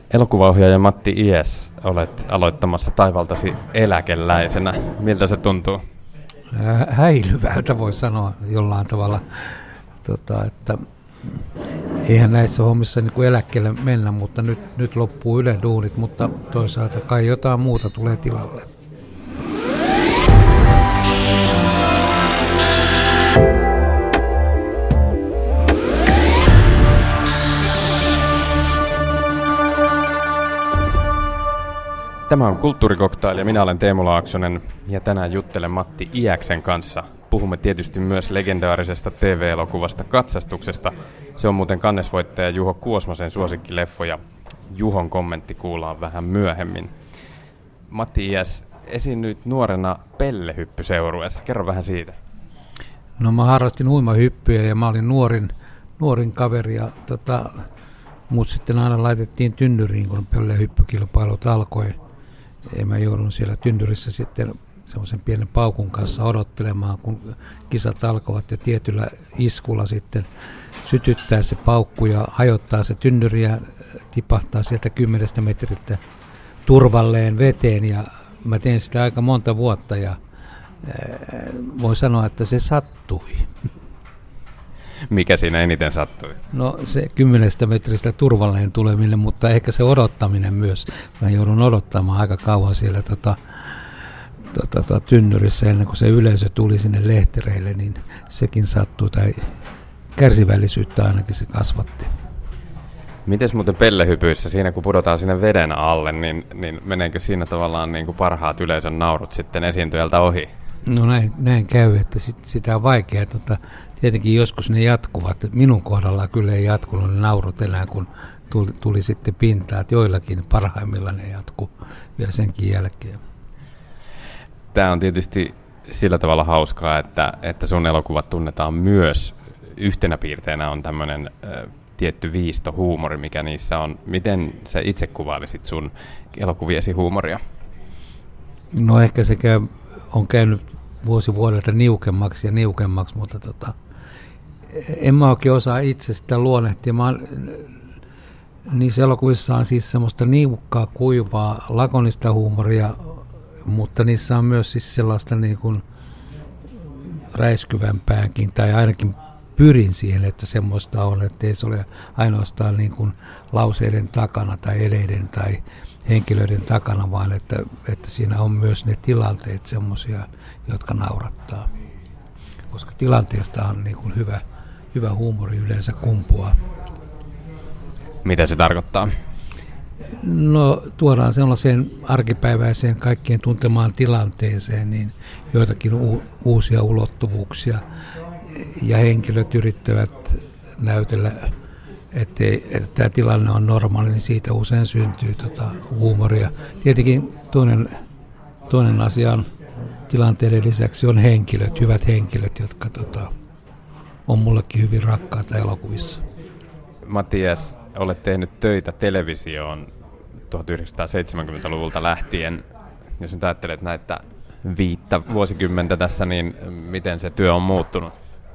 Elokuvaohjaaja Matti Ies, olet aloittamassa taivaltasi eläkeläisenä. Miltä se tuntuu? Häilyvältä voi sanoa jollain tavalla, että eihän näissä hommissa niin kuin eläkkeelle mennä, mutta nyt loppuu Ylen duunit, mutta toisaalta kai jotain muuta tulee tilalle. Tämä on Kulttuurikoktail ja minä olen Teemu Laaksonen ja tänään juttelen Matti Iäksen kanssa. Puhumme tietysti myös legendaarisesta TV-elokuvasta Katsastuksesta. Se on muuten kannesvoittaja Juho Kuosmasen suosikkileffo ja Juhon kommentti kuullaan vähän myöhemmin. Matti Iäs, esiinnyit nuorena pellehyppyseurueessa. Kerro vähän siitä. No mä harrastin uimahyppyjä ja mä olin nuorin kaveri ja mut sitten aina laitettiin tynnyriin, kun pellehyppykilpailut alkoi. Ja mä joudun siellä tynnyrissä sitten semmoisen pienen paukun kanssa odottelemaan, kun kisat alkoivat ja tietyllä iskulla sitten sytyttää se paukku ja hajottaa se tynnyri ja tipahtaa sieltä 10 metriltä turvalleen veteen ja mä tein sitä aika monta vuotta ja voi sanoa, että se sattui. Mikä siinä eniten sattui? No se 10 metristä turvalleen tuleminen, mutta ehkä se odottaminen myös. Mä joudun odottamaan aika kauan siellä tynnyrissä ennen kuin se yleisö tuli sinne lehtereille, niin sekin sattui tai kärsivällisyyttä ainakin se kasvatti. Mites muuten pellehypyissä, siinä kun pudotaan sinne veden alle, niin meneekö siinä tavallaan niin kuin parhaat yleisön naurut sitten esiintyjältä ohi? No näin käy, että sitä on vaikea. Tietenkin joskus ne jatkuvat. Minun kohdalla kyllä ei jatkunut ne naurut enää, kun tuli sitten pintaa. Että joillakin parhaimmillaan ne jatkuu vielä senkin jälkeen. Tämä on tietysti sillä tavalla hauskaa, että sun elokuvat tunnetaan myös. Yhtenä piirteenä on tämmöinen tietty viistohuumori, mikä niissä on. Miten sä itse kuvailisit sun elokuviesi huumoria? No ehkä se on käynyt vuosi vuodelta niukemmaksi, mutta en mä oikein osaa itse sitä luonnehtia. Niissä elokuvissa on siis semmoista niukkaa, kuivaa, lakonista huumoria, mutta niissä on myös siis sellaista niin kuin räiskyvämpääkin, tai ainakin pyrin siihen, että semmoista on, että ei se ole ainoastaan niin kuin lauseiden takana tai eleiden tai henkilöiden takana, vaan että siinä on myös ne tilanteet semmoisia, jotka naurattaa. Koska tilanteesta on niin kuin hyvä huumori yleensä kumpuaa. Mitä se tarkoittaa? No tuodaan sellaiseen arkipäiväiseen kaikkien tuntemaan tilanteeseen niin joitakin uusia ulottuvuuksia ja henkilöt yrittävät näytellä, että tämä tilanne on normaali, niin siitä usein syntyy huumoria. Tietenkin toinen asia on tilanteiden lisäksi on henkilöt, hyvät henkilöt, jotka on mullekin hyvin rakkaita elokuvissa. Matti Iäs, olet tehnyt töitä televisioon 1970-luvulta lähtien. Jos nyt ajattelet näitä 5 vuosikymmentä tässä, niin miten se työ on muuttunut?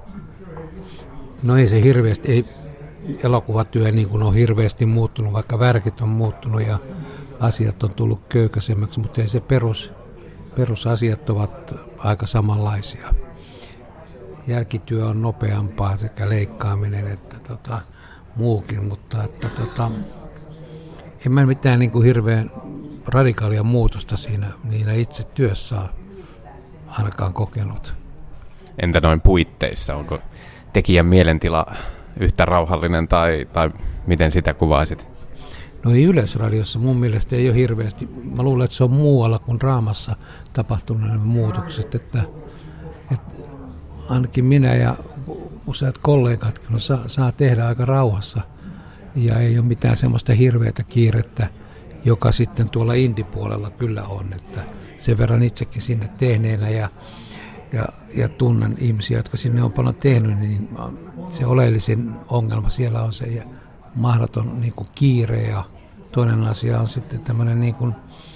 No ei se hirveästi, ei elokuvatyö niin kuin on hirveästi muuttunut, vaikka värkit on muuttunut ja asiat on tullut köykäisemmäksi, mutta ei se perusasiat ovat aika samanlaisia. Jälkityö on nopeampaa sekä leikkaaminen että muukin, mutta en mä mitään niin kuin hirveän radikaalia muutosta siinä itse työssä ainakaan kokenut. Entä noin puitteissa? Onko tekijän mielentila yhtä rauhallinen tai miten sitä kuvaisit? No ei Yleisradiossa mun mielestä ei ole hirveästi. Mä luulen, että se on muualla kuin draamassa tapahtunut nämä muutokset, että ainakin minä ja useat kollegat saa tehdä aika rauhassa ja ei ole mitään semmoista hirveätä kiirettä, joka sitten tuolla indie-puolella kyllä on, että sen verran itsekin sinne tehneenä ja tunnen ihmisiä, jotka sinne on paljon tehnyt, niin se oleellisin ongelma siellä on se mahdoton niin kuin kiire ja toinen asia on sitten tämmöinen niin kuin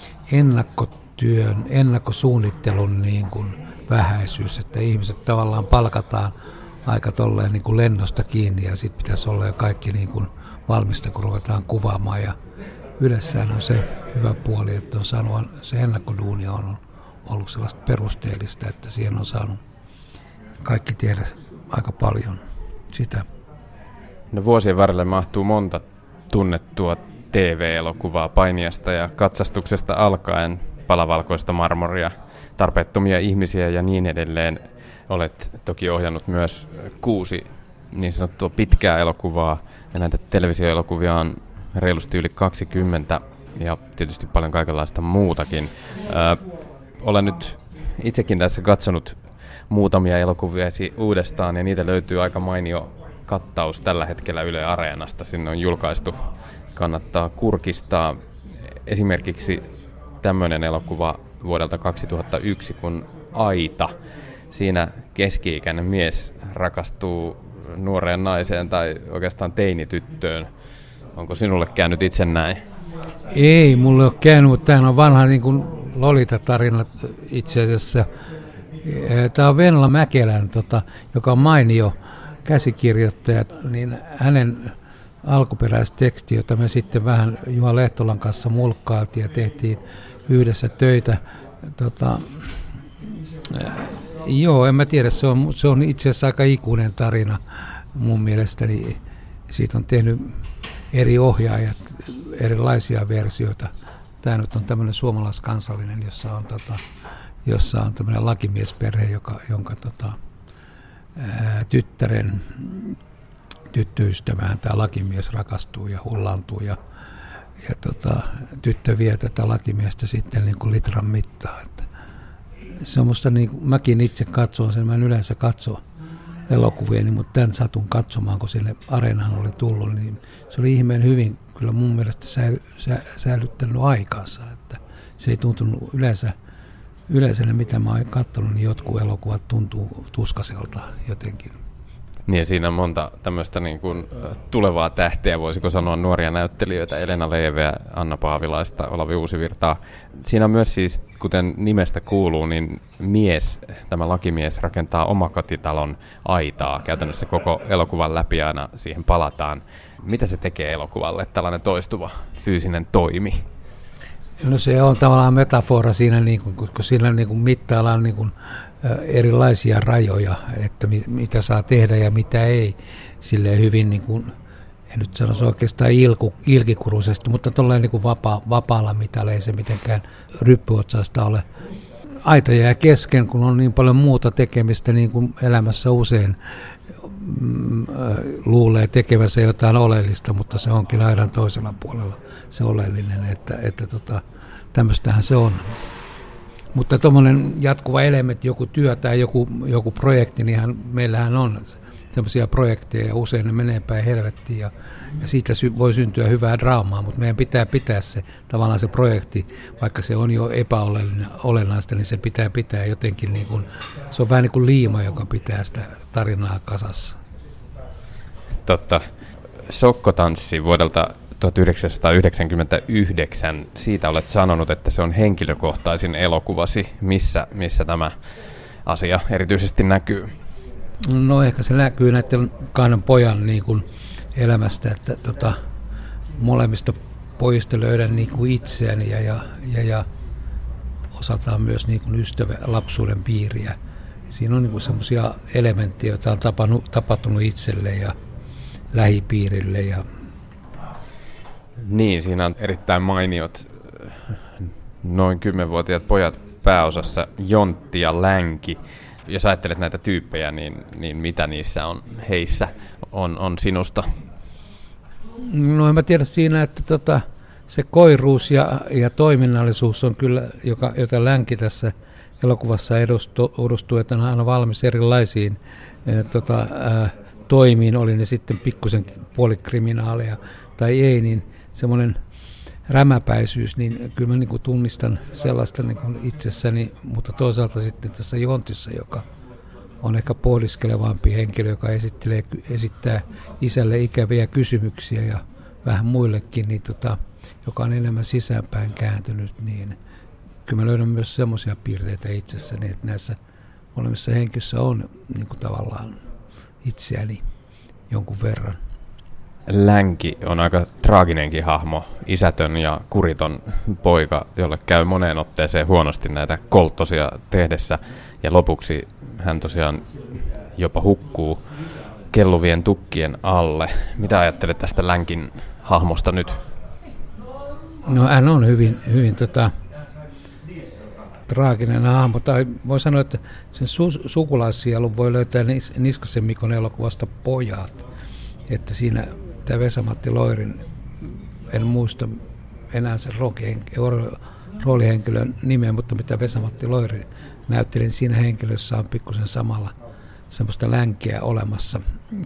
ennakkosuunnittelun niin kuin vähäisyys, että ihmiset tavallaan palkataan aika tolleen niin kuin lennosta kiinni ja sitten pitäisi olla jo kaikki niin kuin valmista, kun ruvetaan kuvaamaan ja Ylessään on se hyvä puoli, että on saanut, se ennakkoduuni on ollut sellaista perusteellista, että siihen on saanut kaikki tiedä aika paljon sitä. No vuosien varrelle mahtuu monta tunnettua TV-elokuvaa Painiasta ja katsastuksesta alkaen, Palavalkoista marmoria, Tarpeettomia ihmisiä ja niin edelleen. Olet toki ohjannut myös 6 niin sanottua pitkää elokuvaa, ja näitä televisioelokuvia on reilusti yli 20 ja tietysti paljon kaikenlaista muutakin. Olen nyt itsekin tässä katsonut muutamia elokuvia uudestaan, ja niitä löytyy aika mainio kattaus tällä hetkellä Yle Areenasta. Sinne on julkaistu, kannattaa kurkistaa. Esimerkiksi tämmöinen elokuva vuodelta 2001 kuin Aita. Siinä keski-ikäinen mies rakastuu nuoreen naiseen tai oikeastaan teinityttöön. Onko sinulle käynyt itse näin? Ei, mulle ole käynyt, mutta tämähän on vanha niin kuin Lolita-tarina itse asiassa. Tämä on Venla Mäkelän, joka on mainio käsikirjoittaja, niin hänen alkuperäisteksti, jota me sitten vähän Juha Lehtolan kanssa mulkkailtiin ja tehtiin yhdessä töitä. Joo, en mä tiedä, se on itse asiassa aika ikuinen tarina mun mielestäni. Siitä on tehnyt eri ohjaajat erilaisia versioita. Tämä nyt on tämmöinen suomalaiskansallinen, jossa on tämmöinen lakimiesperhe, jonka tyttöystävään tämä lakimies rakastuu ja hullaantuu ja tyttö vie tätä lakimiestä sitten niin kuin litran mittaan. Semmoista niin kuin mäkin itse katson sen, mä en yleensä katso elokuvieni, mutta tämän satun katsomaan, kun sille Areenaan oli tullut, niin se oli ihmeen hyvin kyllä mun mielestä säilyttänyt aikansa, että se ei tuntunut yleensä ne, mitä mä oon katsonut, niin jotkut elokuvat tuntuu tuskaselta jotenkin. Niin, siinä on monta tämmöistä niin kuin tulevaa tähteä, voisiko sanoa nuoria näyttelijöitä, Elena Leeveä, Anna Paavilaista, Olavi Uusivirtaa. Siinä on myös siis, kuten nimestä kuuluu, niin tämä lakimies rakentaa omakotitalon aitaa. Käytännössä koko elokuvan läpi aina siihen palataan. Mitä se tekee elokuvalle, tällainen toistuva fyysinen toimi? No se on tavallaan metafora siinä, kun siinä mittaillaan erilaisia rajoja, että mitä saa tehdä ja mitä ei. Silleen hyvin, en nyt sanoisi oikeastaan ilkikuruisesti, mutta tolleen vapaalla mitalla ei se mitenkään ryppyotsasta ole. Aita jää kesken, kun on niin paljon muuta tekemistä, niin kuin elämässä usein luulee tekevänsä jotain oleellista, mutta se onkin aidan toisella puolella se oleellinen, että tämmöistähän se on. Mutta tuommoinen jatkuva elementti, joku työ tai joku projekti, niin meillähän on semmoisia projekteja ja usein ne menee päin helvettiin ja siitä voi syntyä hyvää draamaa, mutta meidän pitää se tavallaan se projekti, vaikka se on jo epäolennaista, niin se pitää jotenkin, se on vähän niin kuin liima, joka pitää sitä tarinaa kasassa. Totta. Sokkotanssi vuodelta 1999, siitä olet sanonut, että se on henkilökohtaisin elokuvasi. Missä tämä asia erityisesti näkyy? No ehkä se näkyy näiden 2 pojan elämästä, että molemmista pojista löydän itseäni ja osataan myös lapsuuden piiriä. Siinä on semmoisia elementtejä, joita on tapahtunut itselle ja lähipiirille ja niin, siinä on erittäin mainiot noin 10-vuotiaat pojat pääosassa, Jontti ja Länki. Jos ajattelet näitä tyyppejä, niin mitä niissä on heissä on sinusta? No en mä tiedä siinä, että se koiruus ja toiminnallisuus on kyllä, jota Länki tässä elokuvassa edustuu, että hän on valmis erilaisiin toimiin, oli ne sitten pikkusen puolikriminaaleja tai ei, niin semmoinen rämäpäisyys, niin kyllä mä tunnistan sellaista itsessäni, mutta toisaalta sitten tässä Jontissa, joka on ehkä pohdiskelevampi henkilö, joka esittää isälle ikäviä kysymyksiä ja vähän muillekin, niin joka on enemmän sisäänpäin kääntynyt, niin kyllä mä löydän myös semmoisia piirteitä itsessäni, että näissä molemmissa henkissä on tavallaan itseäni jonkun verran. Länki on aika traaginenkin hahmo, isätön ja kuriton poika, jolle käy moneen otteeseen huonosti näitä kolttosia tehdessä. Ja lopuksi hän tosiaan jopa hukkuu kelluvien tukkien alle. Mitä ajattelet tästä Länkin hahmosta nyt? No hän on hyvin traaginen hahmo, tai voi sanoa, että sen sukulaissielun voi löytää Niskasen Mikon elokuvasta Pojat. Että siinä tämä Vesa-Matti Loirin, en muista enää sen roolihenkilön nimeä, mutta mitä Vesa-Matti Loiri näytteli, niin siinä henkilössä on pikkusen samalla semmoista länkeä olemassa.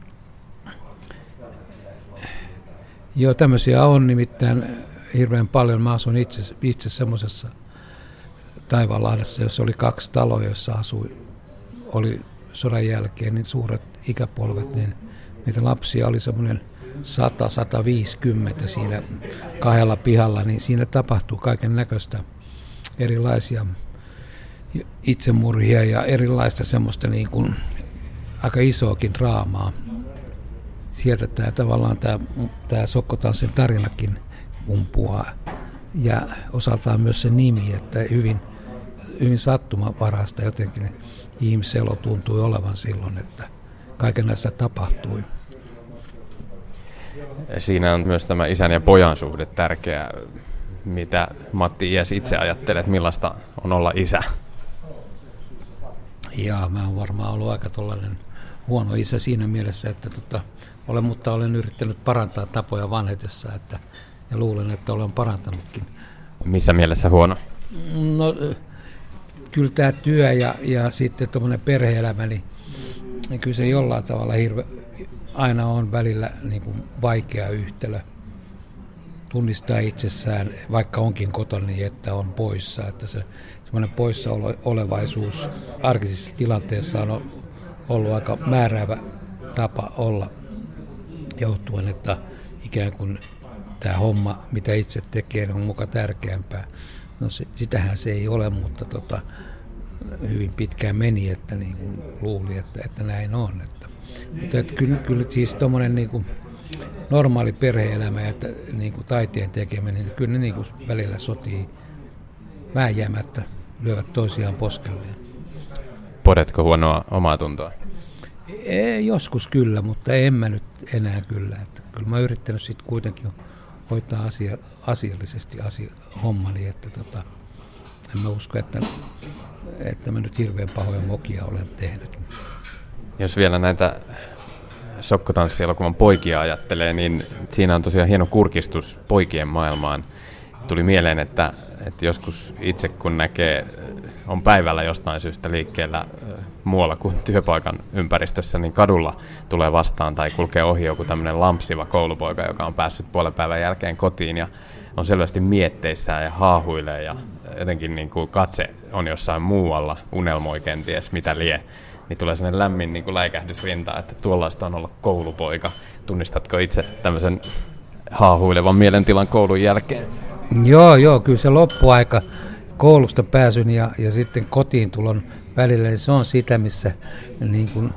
Joo, tämmöisiä on nimittäin hirveän paljon. Mä asun itse semmoisessa Taivaanlahdessa, jossa oli 2 taloa, joissa oli sodan jälkeen niin suuret ikäpolvet, niin niitä lapsia oli semmoinen 100-150 siinä 2 pihalla, niin siinä tapahtuu kaiken näköistä erilaisia itsemurhia ja erilaista semmoista niin kuin aika isoakin draamaa. Sieltä tämä Sokkotanssin tarinakin kumpuaa ja osaltaan myös se nimi, että hyvin sattumanvaraista jotenkin ihmiselo tuntui olevan silloin, että kaikenlaista tapahtui. Siinä on myös tämä isän ja pojan suhde tärkeä. Mitä Matti Iäs itse ajattelee, että millaista on olla isä? Jaa, mä oon varmaan ollut aika tollainen huono isä siinä mielessä, että mutta olen yrittänyt parantaa tapoja vanhetessa, ja luulen, että olen parantanutkin. Missä mielessä huono? No, kyllä tämä työ ja sitten tuommoinen perhe-elämä, niin kyllä se jollain tavalla aina on välillä niin kuin vaikea yhtälö tunnistaa itsessään, vaikka onkin kotona, niin että on poissa. Että se semmoinen poissaolevaisuus arkisissa tilanteissa on ollut aika määräävä tapa olla, johtuen, että ikään kuin tämä homma, mitä itse tekee, on muka tärkeämpää. No sitähän se ei ole, mutta hyvin pitkään meni, että niin kuin luuli, että näin on. Mutta kyllä siis tuommoinen niin kuin normaali perhe-elämä ja niin kuin taiteen tekeminen, niin kyllä ne niin kuin välillä sotii vääjäämättä, lyövät toisiaan poskelleen. Podetko huonoa omaa tuntoa? Joskus kyllä, mutta en mä nyt enää kyllä. Että kyllä mä oon yrittänyt sitten kuitenkin hoitaa asiallisesti hommani, että en mä usko, että mä nyt hirveän pahoja mokia olen tehnyt. Jos vielä näitä Sokkotanssi-elokuvan poikia ajattelee, niin siinä on tosiaan hieno kurkistus poikien maailmaan. Tuli mieleen, että joskus itse kun on päivällä jostain syystä liikkeellä muualla kuin työpaikan ympäristössä, niin kadulla tulee vastaan tai kulkee ohi joku tämmöinen lampsiva koulupoika, joka on päässyt puolen päivän jälkeen kotiin ja on selvästi mietteissään ja haahuilee ja jotenkin niin kuin katse on jossain muualla, unelmoi kenties mitä lie. Niin tulee sellainen lämmin niin kuin läikähdys rintaan, että tuollaista on olla koulupoika. Tunnistatko itse tämmöisen haahuilevan mielentilan koulun jälkeen? Joo, kyllä se loppuaika koulusta pääsyn ja sitten kotiin tulon välillä, niin se on sitä, missä niin kuin,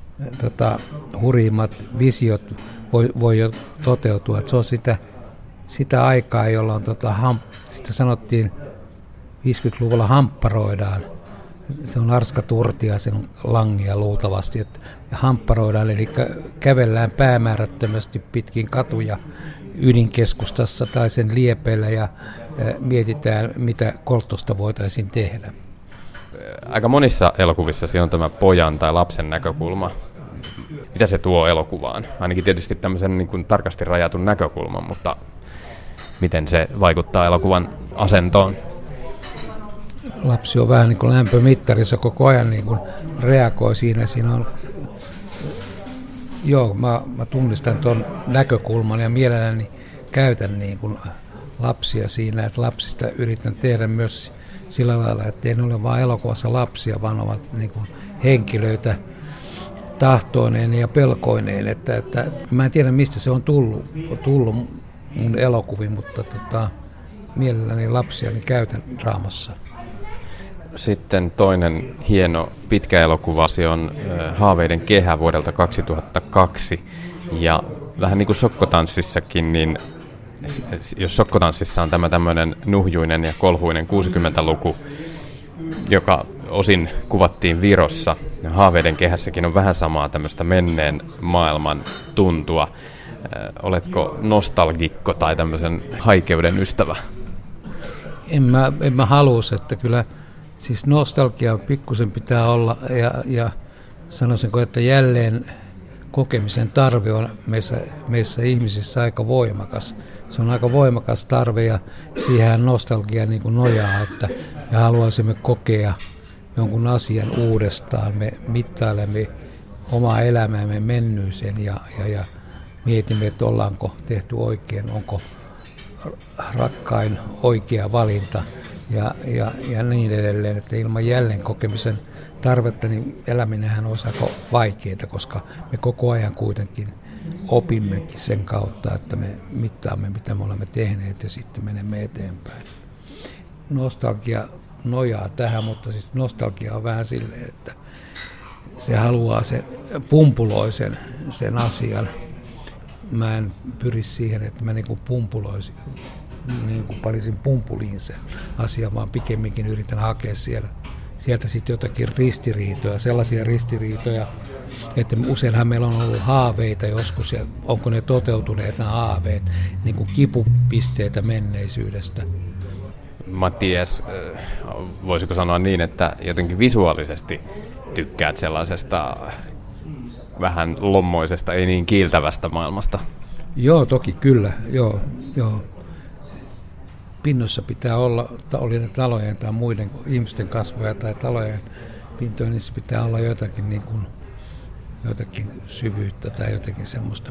hurjimmat visiot voi jo toteutua. Että se on sitä aikaa, jolloin sitä sanottiin 50-luvulla hampparoidaan. Se on Arska Turtiaisen langia luultavasti, että hampparoidaan, eli kävellään päämäärättömästi pitkin katuja ydinkeskustassa tai sen liepeillä ja mietitään, mitä kolttosta voitaisiin tehdä. Aika monissa elokuvissa siinä on tämä pojan tai lapsen näkökulma. Mitä se tuo elokuvaan? Ainakin tietysti tämmöisen niin kuin tarkasti rajatun näkökulman, mutta miten se vaikuttaa elokuvan asentoon? Lapsi on vähän niin kuin lämpömittarissa koko ajan niin kuin reagoi siinä on. Joo, mä tunnistan tuon näkökulman ja mielelläni käytän niin kuin lapsia siinä, että lapsista yritän tehdä myös sillä lailla, että ei ole vain elokuvassa lapsia, vaan ovat niin kuin henkilöitä tahtoineen ja pelkoineen. Että mä en tiedä, mistä se on tullut mun elokuviin, mutta mielelläni lapsia niin käytän draamassa. Sitten toinen hieno pitkä elokuva, se on Haaveiden kehä vuodelta 2002. Ja vähän niin kuin sokkotanssissakin, niin jos sokkotanssissa on tämä tämmöinen nuhjuinen ja kolhuinen 60-luku, joka osin kuvattiin Virossa, ja Haaveiden kehässäkin on vähän samaa tämmöistä menneen maailman tuntua. Oletko nostalgikko tai tämmöisen haikeuden ystävä? En mä haluaisi, että kyllä siis nostalgia pikkusen pitää olla ja sanoisinko, että jälleen kokemisen tarve on meissä ihmisissä aika voimakas. Se on aika voimakas tarve ja siihen nostalgia niin kuin nojaa, että me haluaisimme kokea jonkun asian uudestaan. Me mittailemme omaa elämäämme mennyiseen ja mietimme, että ollaanko tehty oikein, onko rakkain oikea valinta ja niin edelleen, että ilman jälleen kokemisen tarvetta, niin eläminenhän on aika vaikeaa, koska me koko ajan kuitenkin opimmekin sen kautta, että me mittaamme, mitä me olemme tehneet ja sitten menemme eteenpäin. Nostalgia nojaa tähän, mutta siis nostalgia on vähän silleen, että se haluaa pumpuloi sen asian. Mä en pyri siihen, että mä niin kuin pumpuloisin, niin kuin panisin pumpuliin sen asian, vaan pikemminkin yritän hakea sieltä sitten jotakin ristiriitoja, sellaisia ristiriitoja, että useinhan meillä on ollut haaveita joskus, ja onko ne toteutuneet nämä haaveet, niin kuin kipupisteitä menneisyydestä. Mattias, voisiko sanoa niin, että jotenkin visuaalisesti tykkäät sellaisesta vähän lommoisesta, ei niin kiiltävästä maailmasta? Joo, toki kyllä, joo. Pinnossa pitää olla, oli ne talojen tai muiden ihmisten kasvoja tai talojen pintoja, niissä pitää olla jotakin syvyyttä tai jotakin semmoista,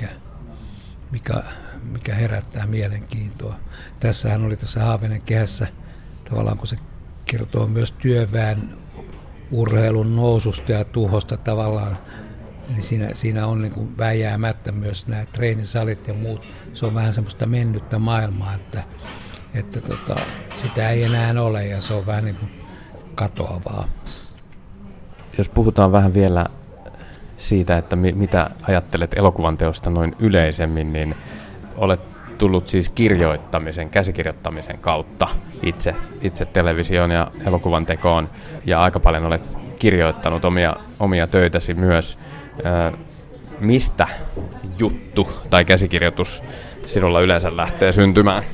mikä herättää mielenkiintoa. Tässähän oli tässä Haaveiden kehässä tavallaan, kun se kertoo myös työväen urheilun noususta ja tuhosta tavallaan, niin siinä on niin kuin väijäämättä myös nämä treenisalit ja muut. Se on vähän semmoista mennyttä maailmaa, että sitä ei enää ole ja se on vähän niin kuin katoavaa. Jos puhutaan vähän vielä siitä, että mitä ajattelet elokuvan teosta noin yleisemmin, niin olet tullut siis käsikirjoittamisen kautta itse televisioon ja elokuvan tekoon, ja aika paljon olet kirjoittanut omia töitäsi myös. Mistä juttu tai käsikirjoitus sinulla yleensä lähtee syntymään?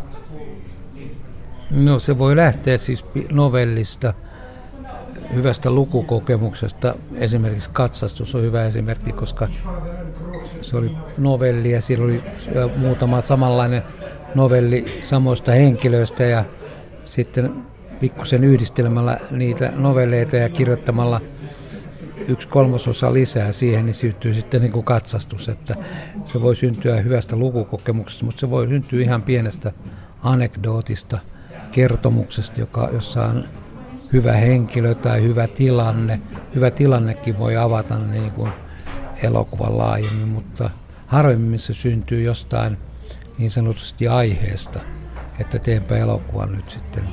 No, se voi lähteä siis novellista, hyvästä lukukokemuksesta. Esimerkiksi Katsastus on hyvä esimerkki, koska se oli novelli ja siellä oli muutama samanlainen novelli samoista henkilöistä ja sitten pikkusen yhdistelmällä niitä novelleita ja kirjoittamalla 1/3 lisää siihen, niin syntyy sitten niin kuin Katsastus, että se voi syntyä hyvästä lukukokemuksesta, mutta se voi syntyä ihan pienestä anekdootista, kertomuksesta, jossa on hyvä henkilö tai hyvä tilanne. Hyvä tilannekin voi avata niin kuin elokuvan laajemmin, mutta harvemmin se syntyy jostain niin sanotusti aiheesta, että teenpä elokuvan nyt sitten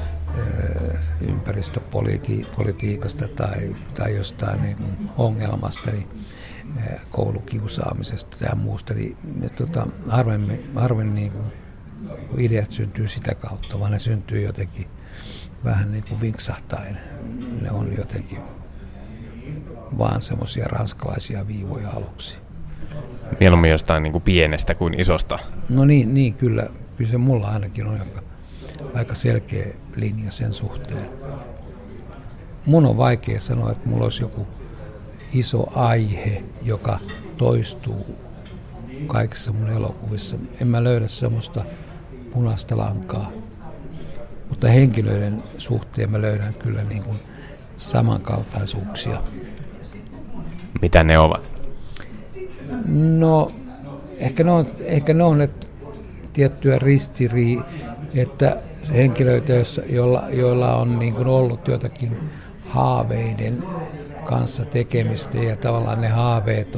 ympäristöpolitiikasta tai jostain niin kuin ongelmasta, niin koulukiusaamisesta tai muusta. Niin, harvemmin niin kuin ideat syntyy sitä kautta, vaan ne syntyy jotenkin vähän niin kuin vinksahtaen. Ne on jotenkin vaan semmoisia ranskalaisia viivoja aluksi. Mieluummin jostain niin kuin pienestä kuin isosta. No niin kyllä se mulla ainakin on aika selkeä linja sen suhteen. Mun on vaikea sanoa, että mulla olisi joku iso aihe, joka toistuu kaikissa mun elokuvissa. En mä löydä semmoista punaista lankaa, mutta henkilöiden suhteen mä löydän kyllä niin kuin samankaltaisuuksia. Mitä ne ovat? No, ehkä ne on että tiettyä että henkilöitä, joilla on niin kuin ollut jotakin haaveiden kanssa tekemistä ja tavallaan ne haaveet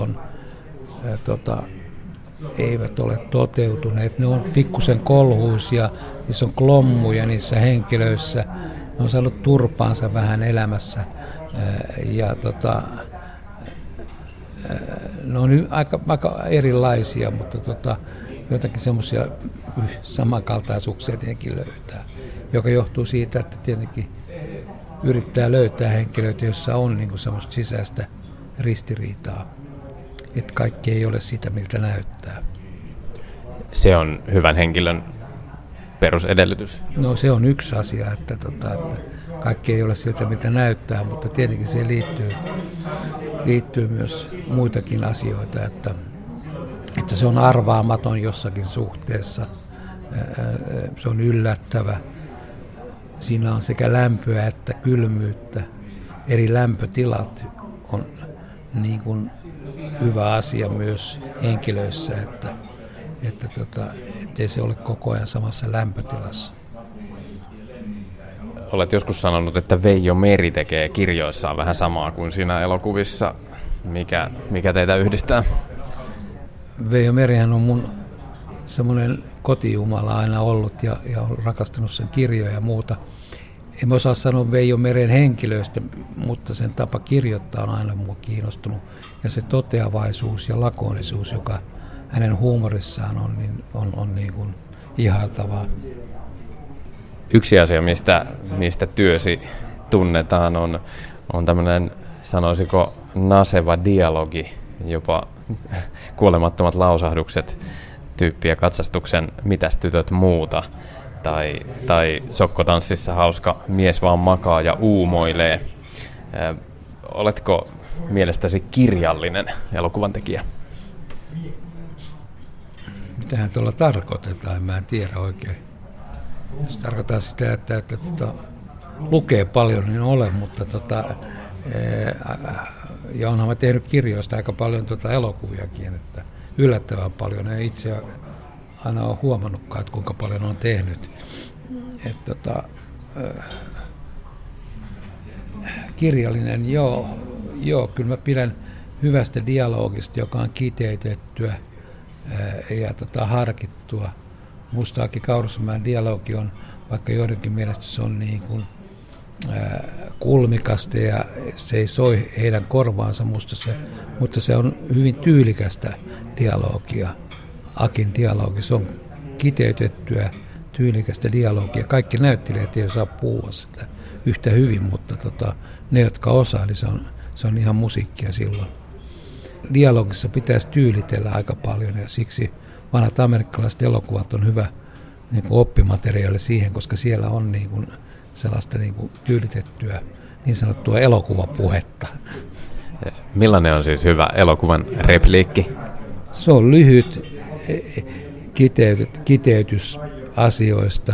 eivät ole toteutuneet. Ne on pikkusen kolhuisia, niissä on klommuja niissä henkilöissä. Ne on saanut turpaansa vähän elämässä ja ne on aika erilaisia, mutta jotakin semmoisia samankaltaisuuksia tietenkin löytää, joka johtuu siitä, että tietenkin yrittää löytää henkilöitä, joissa on niin kuin semmoista sisäistä ristiriitaa, että kaikki ei ole sitä, miltä näyttää. Se on hyvän henkilön perusedellytys. No se on yksi asia, että kaikki ei ole siltä, miltä näyttää, mutta tietenkin se liittyy myös muitakin asioita, että se on arvaamaton jossakin suhteessa, se on yllättävä. Siinä on sekä lämpöä että kylmyyttä. Eri lämpötilat on niin kuin hyvä asia myös henkilöissä, ettei se ole koko ajan samassa lämpötilassa. Olet joskus sanonut, että Veijo Meri tekee kirjoissaan vähän samaa kuin siinä elokuvissa. Mikä teitä yhdistää? Veijo Merihän on mun semmoinen kotijumala aina ollut ja on rakastanut sen kirjoja ja muuta. En osaa sanoa Veijo Meren henkilöistä, mutta sen tapa kirjoittaa on aina mua kiinnostunut. Ja se toteavaisuus ja lakonisuus, joka hänen huumorissaan on niin kuin ihailtavaa. Yksi asia, mistä työsi tunnetaan, on tämmöinen, sanoisiko, naseva dialogi, jopa kuolemattomat lausahdukset tyyppiä katsastuksen Mitäs tytöt muuta, tai sokkotanssissa hauska mies vaan makaa ja uumoilee. Oletko mielestäsi kirjallinen elokuvan tekijä? Mitähän tuolla tarkoitetaan, mä en tiedä oikein. Jos tarkoittaa sitä, että lukee paljon, niin olen, mutta ja onhan mä tehnyt kirjoista aika paljon elokuviakin, että yllättävän paljon. En itse aina ole huomannutkaan, että kuinka paljon on tehnyt. Kirjallinen, joo, kyllä mä pidän hyvästä dialogista, joka on kiteytettyä ja harkittua. Musta Aki Kaurismäen dialogi on, vaikka joidenkin mielestä se on niin kuin kulmikasta ja se ei soi heidän korvaansa, mutta se on hyvin tyylikästä dialogia. Akin dialogi, se on kiteytettyä, tyylikästä dialogia. Kaikki näyttelijät ei osaa puhua sitä yhtä hyvin, mutta ne, jotka osaa, niin se on ihan musiikkia silloin. Dialogissa pitäisi tyylitellä aika paljon ja siksi vanhat amerikkalaiset elokuvat on hyvä niin kuin oppimateriaali siihen, koska siellä on niin kuin sellaista niin kuin tyylitettyä niin sanottua elokuvapuhetta. Millainen on siis hyvä elokuvan repliikki? Se on lyhyt kiteytys asioista,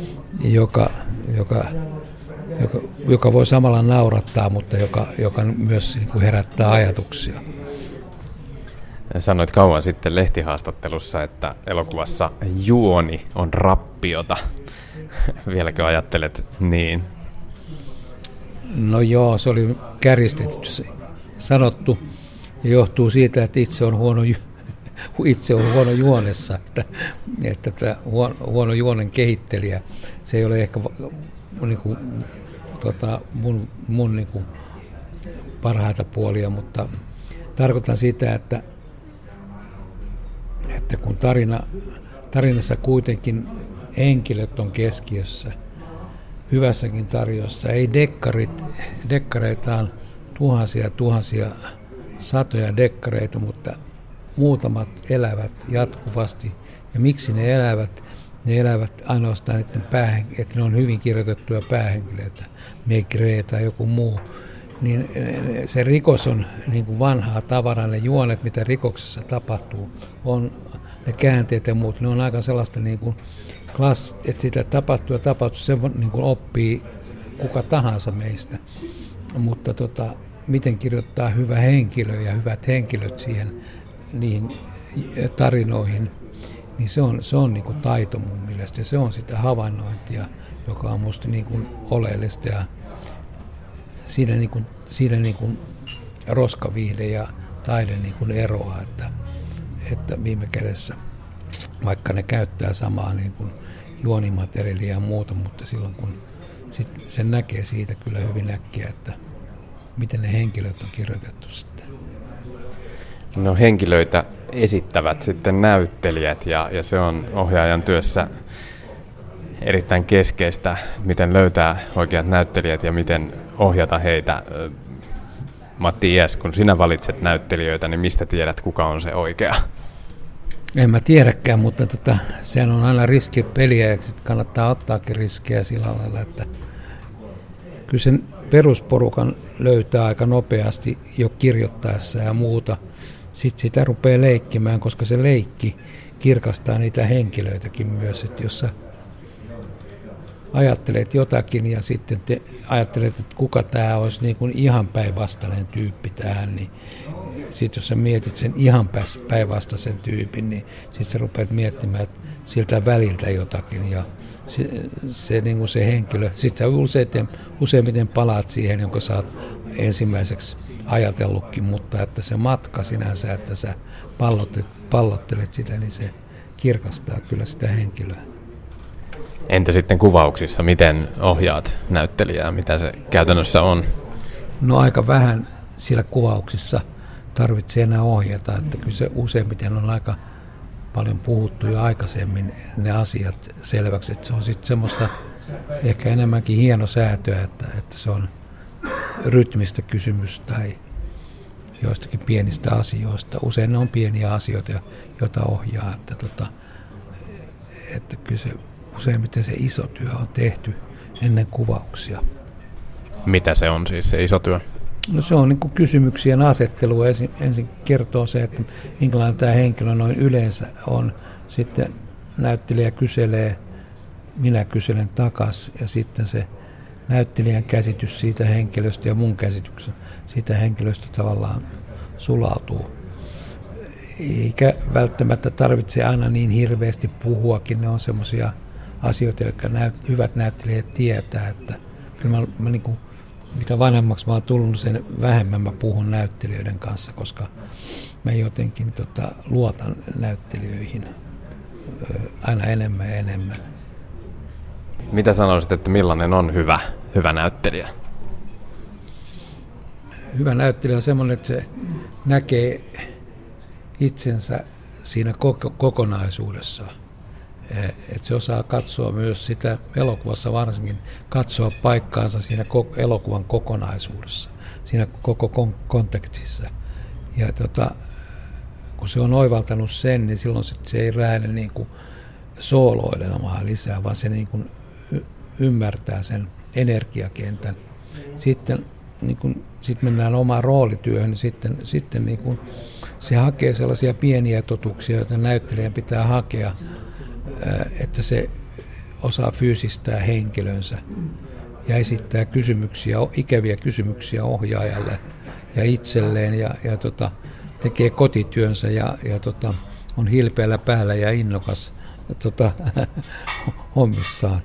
joka voi samalla naurattaa, mutta joka myös niin kuin herättää ajatuksia. Sanoit kauan sitten lehtihaastattelussa, että elokuvassa juoni on rappiota. Vieläkö ajattelet niin? No joo, se oli kärjistetty sanottu ja johtuu siitä, että itse on huono juonessa, että huono juonen kehittelijä. Se ei ole ehkä niin kuin, mun niin kuin parhaita puolia, mutta tarkoitan sitä, että kun tarinassa kuitenkin henkilöt on keskiössä, hyvässäkin tarjossa, ei dekkareita on tuhansia, satoja dekkareita, mutta muutamat elävät jatkuvasti. Ja miksi ne elävät? Ne elävät ainoastaan, että ne on hyvin kirjoitettuja päähenkilöitä, Maigret tai joku muu. Niin se rikos on niin kuin vanhaa tavaraa, ne juonet, mitä rikoksessa tapahtuu, on ne käänteet ja muut, ne on aika sellaista, niin kuin että sitä tapahtuu, se niin kuin oppii kuka tahansa meistä. Mutta miten kirjoittaa hyvä henkilö ja hyvät henkilöt niihin tarinoihin, niin se on niin kuin taito mun mielestä. Ja se on sitä havainnointia, joka on musta niin kuin oleellista. Ja siinä niin kuin roskaviihde ja taide niin kuin eroaa, että viime kädessä, vaikka ne käyttää samaa niin kuin juonimateriaalia ja muuta, mutta silloin kun sen näkee siitä kyllä hyvin äkkiä, että miten ne henkilöt on kirjoitettu sitten. No henkilöitä esittävät sitten näyttelijät ja se on ohjaajan työssä erittäin keskeistä, miten löytää oikeat näyttelijät ja miten ohjata heitä. Matti Iäs, kun sinä valitset näyttelijöitä, niin mistä tiedät, kuka on se oikea? En mä tiedäkään, mutta sehän on aina riskipeliä ja sitten kannattaa ottaakin riskejä sillä lailla, että kyllä sen perusporukan löytää aika nopeasti jo kirjoittaessa ja muuta. Sitten sitä rupeaa leikkimään, koska se leikki kirkastaa niitä henkilöitäkin myös, että jos sä ajattelet jotakin ja sitten ajattelet, että kuka tämä olisi niin kuin ihan päinvastainen tyyppi tähän, niin sitten jos sä mietit sen ihan päinvastaisen tyypin, niin sitten sä rupeat miettimään, että siltä väliltä jotakin ja se, niin kuin se henkilö, sitten sä useimmiten palaat siihen, jonka sä oot ensimmäiseksi ajatellutkin, mutta että se matka sinänsä, että sä pallottelet sitä, niin se kirkastaa kyllä sitä henkilöä. Entä sitten kuvauksissa, miten ohjaat näyttelijää, mitä se käytännössä on? No aika vähän siellä kuvauksissa tarvitsee enää ohjata, että kyllä se useimmiten on aika paljon puhuttu jo aikaisemmin ne asiat selväksi, että se on sitten semmoista ehkä enemmänkin hienosäätöä, että se on rytmistä kysymys tai joistakin pienistä asioista. Usein ne on pieniä asioita, joita ohjaa, että kyllä se useimmiten se iso työ on tehty ennen kuvauksia. Mitä se on siis se iso työ? No se on niin kuin kysymyksien asettelu. Ensin kertoo se, että minkälainen tämä henkilö noin yleensä on. Sitten näyttelijä kyselee, minä kyselen takaisin ja sitten se näyttelijän käsitys siitä henkilöstä ja mun käsitys siitä henkilöstä tavallaan sulautuu. Eikä välttämättä tarvitse aina niin hirveästi puhuakin. Ne on semmoisia asioita, jotka hyvät näyttelijät tietää. Että kyllä mä niin kuin, mitä vanhemmaksi mä oon tullut, sen vähemmän mä puhun näyttelijöiden kanssa, koska mä jotenkin luotan näyttelijöihin aina enemmän ja enemmän. Mitä sanoisit, että millainen on hyvä näyttelijä? Hyvä näyttelijä on semmoinen, että se näkee itsensä siinä kokonaisuudessa. Että se osaa katsoa myös sitä elokuvassa varsinkin, katsoa paikkaansa siinä elokuvan kokonaisuudessa, siinä koko kontekstissa. Ja kun se on oivaltanut sen, niin silloin se ei lähde niin kuin sooloilemaan lisää, vaan se niin kuin ymmärtää sen energiakentän. Sitten niin mennään omaan roolityöhön, niin sitten niin kuin se hakee sellaisia pieniä totuuksia, joita näyttelijän pitää hakea, että se osaa fyysistää henkilönsä ja esittää ikäviä kysymyksiä ohjaajalle ja itselleen ja tekee kotityönsä ja on hilpeällä päällä ja innokas hommissaan.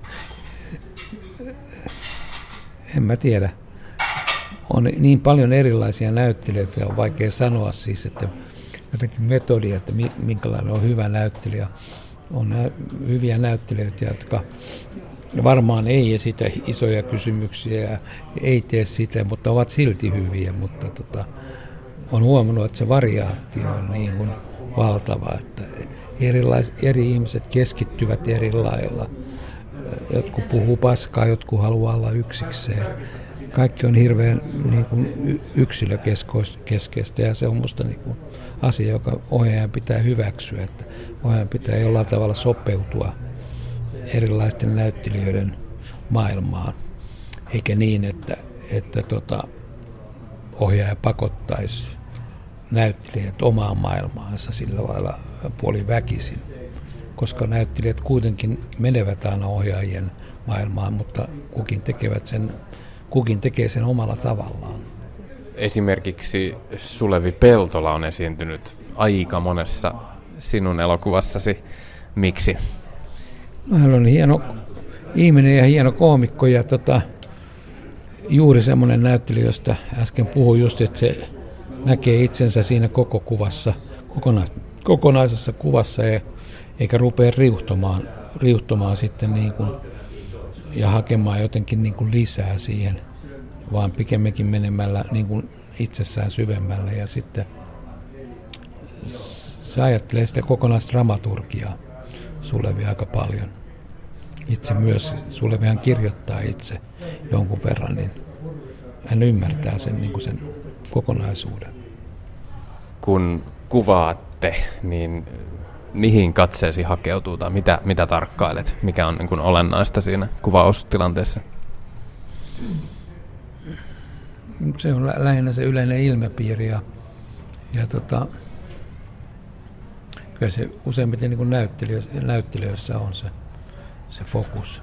En mä tiedä. On niin paljon erilaisia näyttelijöitä, on vaikea sanoa siis, että jotenkin metodia, että minkälainen on hyvä näyttelijä. On hyviä näyttelijöitä, jotka varmaan ei esitä isoja kysymyksiä ja ei tee sitä, mutta ovat silti hyviä. Mutta on huomannut, että se variaatio on niin kuin valtava, että eri ihmiset keskittyvät eri lailla. Jotkut puhuu paskaa, jotkut haluaa olla yksikseen. Kaikki on hirveän niin kuin yksilökeskeistä ja se on musta niin kuin asia, joka ohjaajan pitää hyväksyä, että ohjaajan pitää jollain tavalla sopeutua erilaisten näyttelijöiden maailmaan, eikä niin, että ohjaaja pakottaisi näyttelijät omaan maailmaansa sillä lailla puoliväkisin, koska näyttelijät kuitenkin menevät aina ohjaajien maailmaan, mutta kukin tekee sen omalla tavallaan. Esimerkiksi Sulevi Peltola on esiintynyt aika monessa sinun elokuvassasi. Miksi? No, hän on hieno ihminen ja hieno koomikko ja juuri semmoinen näyttelijä, josta äsken puhuin just, että se näkee itsensä siinä koko kuvassa, kokonaisessa kuvassa eikä rupea riuhtomaan sitten niin kuin, ja hakemaan jotenkin niin kuin lisää siihen, vaan pikemminkin menemällä niin kuin itsessään syvemmälle ja sitten se ajattelee sitä kokonaisdramaturgiaa Sulevi aika paljon. Itse myös, Sulevihan kirjoittaa itse jonkun verran, niin hän ymmärtää sen, niin kuin sen kokonaisuuden. Kun kuvaatte, niin mihin katseesi hakeutuu tai mitä tarkkailet? Mikä on niin kuin olennaista siinä kuvaustilanteessa? Se on lähinnä se yleinen ilmapiiri ja kyllä se useimmiten niin kuin näyttelijöissä on se fokus.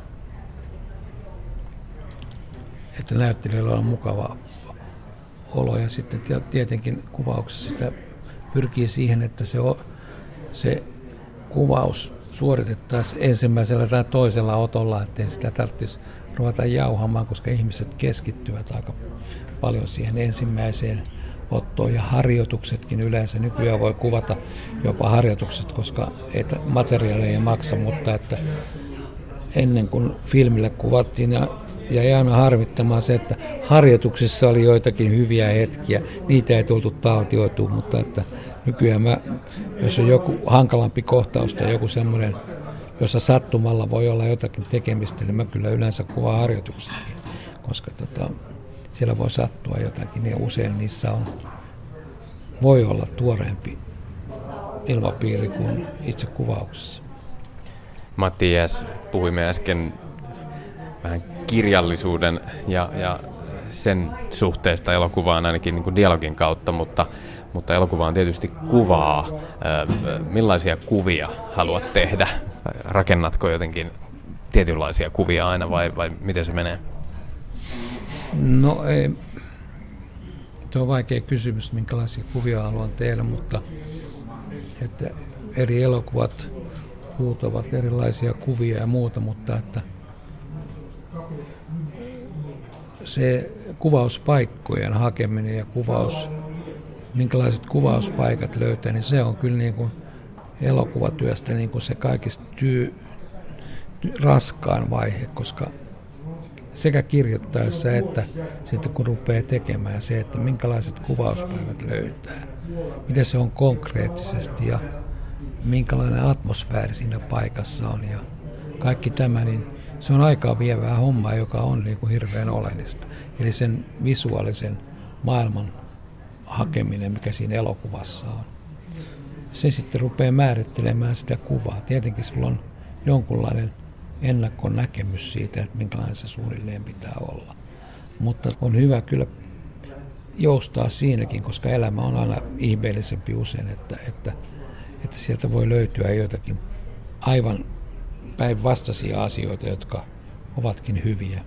Että näyttelijöillä on mukava olo ja sitten tietenkin kuvauksessa sitä pyrkii siihen, että se kuvaus suoritettaisiin ensimmäisellä tai toisella otolla, ettei sitä tarvitsisi ruveta jauhamaan, koska ihmiset keskittyvät aika paljon siihen ensimmäiseen ottoon ja harjoituksetkin yleensä. Nykyään voi kuvata jopa harjoitukset, koska materiaali ei maksa, mutta että ennen kuin filmille kuvattiin ja jäi aina harmittamaan se, että harjoituksissa oli joitakin hyviä hetkiä, niitä ei tultu taltioitua, mutta että nykyään jos on joku hankalampi kohtaus tai joku semmoinen, jossa sattumalla voi olla jotakin tekemistä, niin mä kyllä yleensä kuvaan harjoituksiakin, koska siellä voi sattua jotakin ja usein niissä voi olla tuoreempi ilmapiiri kuin itse kuvauksessa. Matti Iäs, puhuimme äsken vähän kirjallisuuden ja sen suhteesta elokuvaan ainakin niin kuin dialogin kautta, mutta elokuva on tietysti kuvaa. Millaisia kuvia haluat tehdä? Rakennatko jotenkin tietynlaisia kuvia aina vai miten se menee? No ei. Tuo on vaikea kysymys, minkälaisia kuvia haluan tehdä, mutta että eri elokuvat huutavat erilaisia kuvia ja muuta, mutta että se kuvauspaikkojen hakeminen ja minkälaiset kuvauspaikat löytää, niin se on kyllä niin kuin elokuvatyöstä niin kuin se kaikista raskaan vaihe, koska sekä kirjoittaessa että sitten kun rupeaa tekemään se, että minkälaiset kuvauspäivät löytää, miten se on konkreettisesti ja minkälainen atmosfääri siinä paikassa on ja kaikki tämä, niin se on aikaa vievää hommaa, joka on niin kuin hirveän oleellista. Eli sen visuaalisen maailman hakeminen, mikä siinä elokuvassa on. Se sitten rupeaa määrittelemään sitä kuvaa. Tietenkin sulla on jonkunlainen ennakkonäkemys siitä, että minkälainen se suunnilleen pitää olla. Mutta on hyvä kyllä joustaa siinäkin, koska elämä on aina ihmeellisempi usein, että sieltä voi löytyä jotakin aivan päinvastaisia asioita, jotka ovatkin hyviä.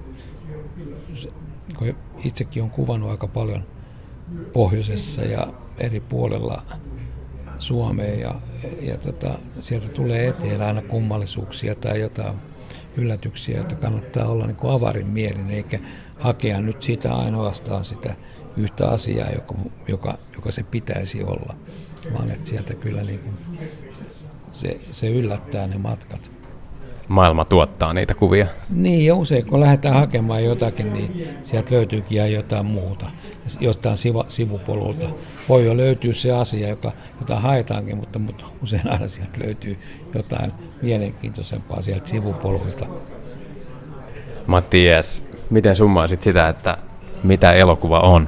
Itsekin olen kuvannut aika paljon pohjoisessa ja eri puolella Suomea ja sieltä tulee eteen aina kummallisuuksia tai jotain yllätyksiä, että kannattaa olla niin kuin avarinmielinen eikä hakea nyt sitä ainoastaan sitä yhtä asiaa, joka se pitäisi olla, vaan että sieltä kyllä niin kuin se yllättää ne matkat. Maailma tuottaa niitä kuvia. Niin, ja usein kun lähdetään hakemaan jotakin, niin sieltä löytyykin jotain muuta, jostain sivupolulta. Voi jo löytyä se asia, jota haetaankin, mutta usein aina sieltä löytyy jotain mielenkiintoisempaa sieltä sivupoluilta. Matti Iäs, miten summaisit sitä, että mitä elokuva on?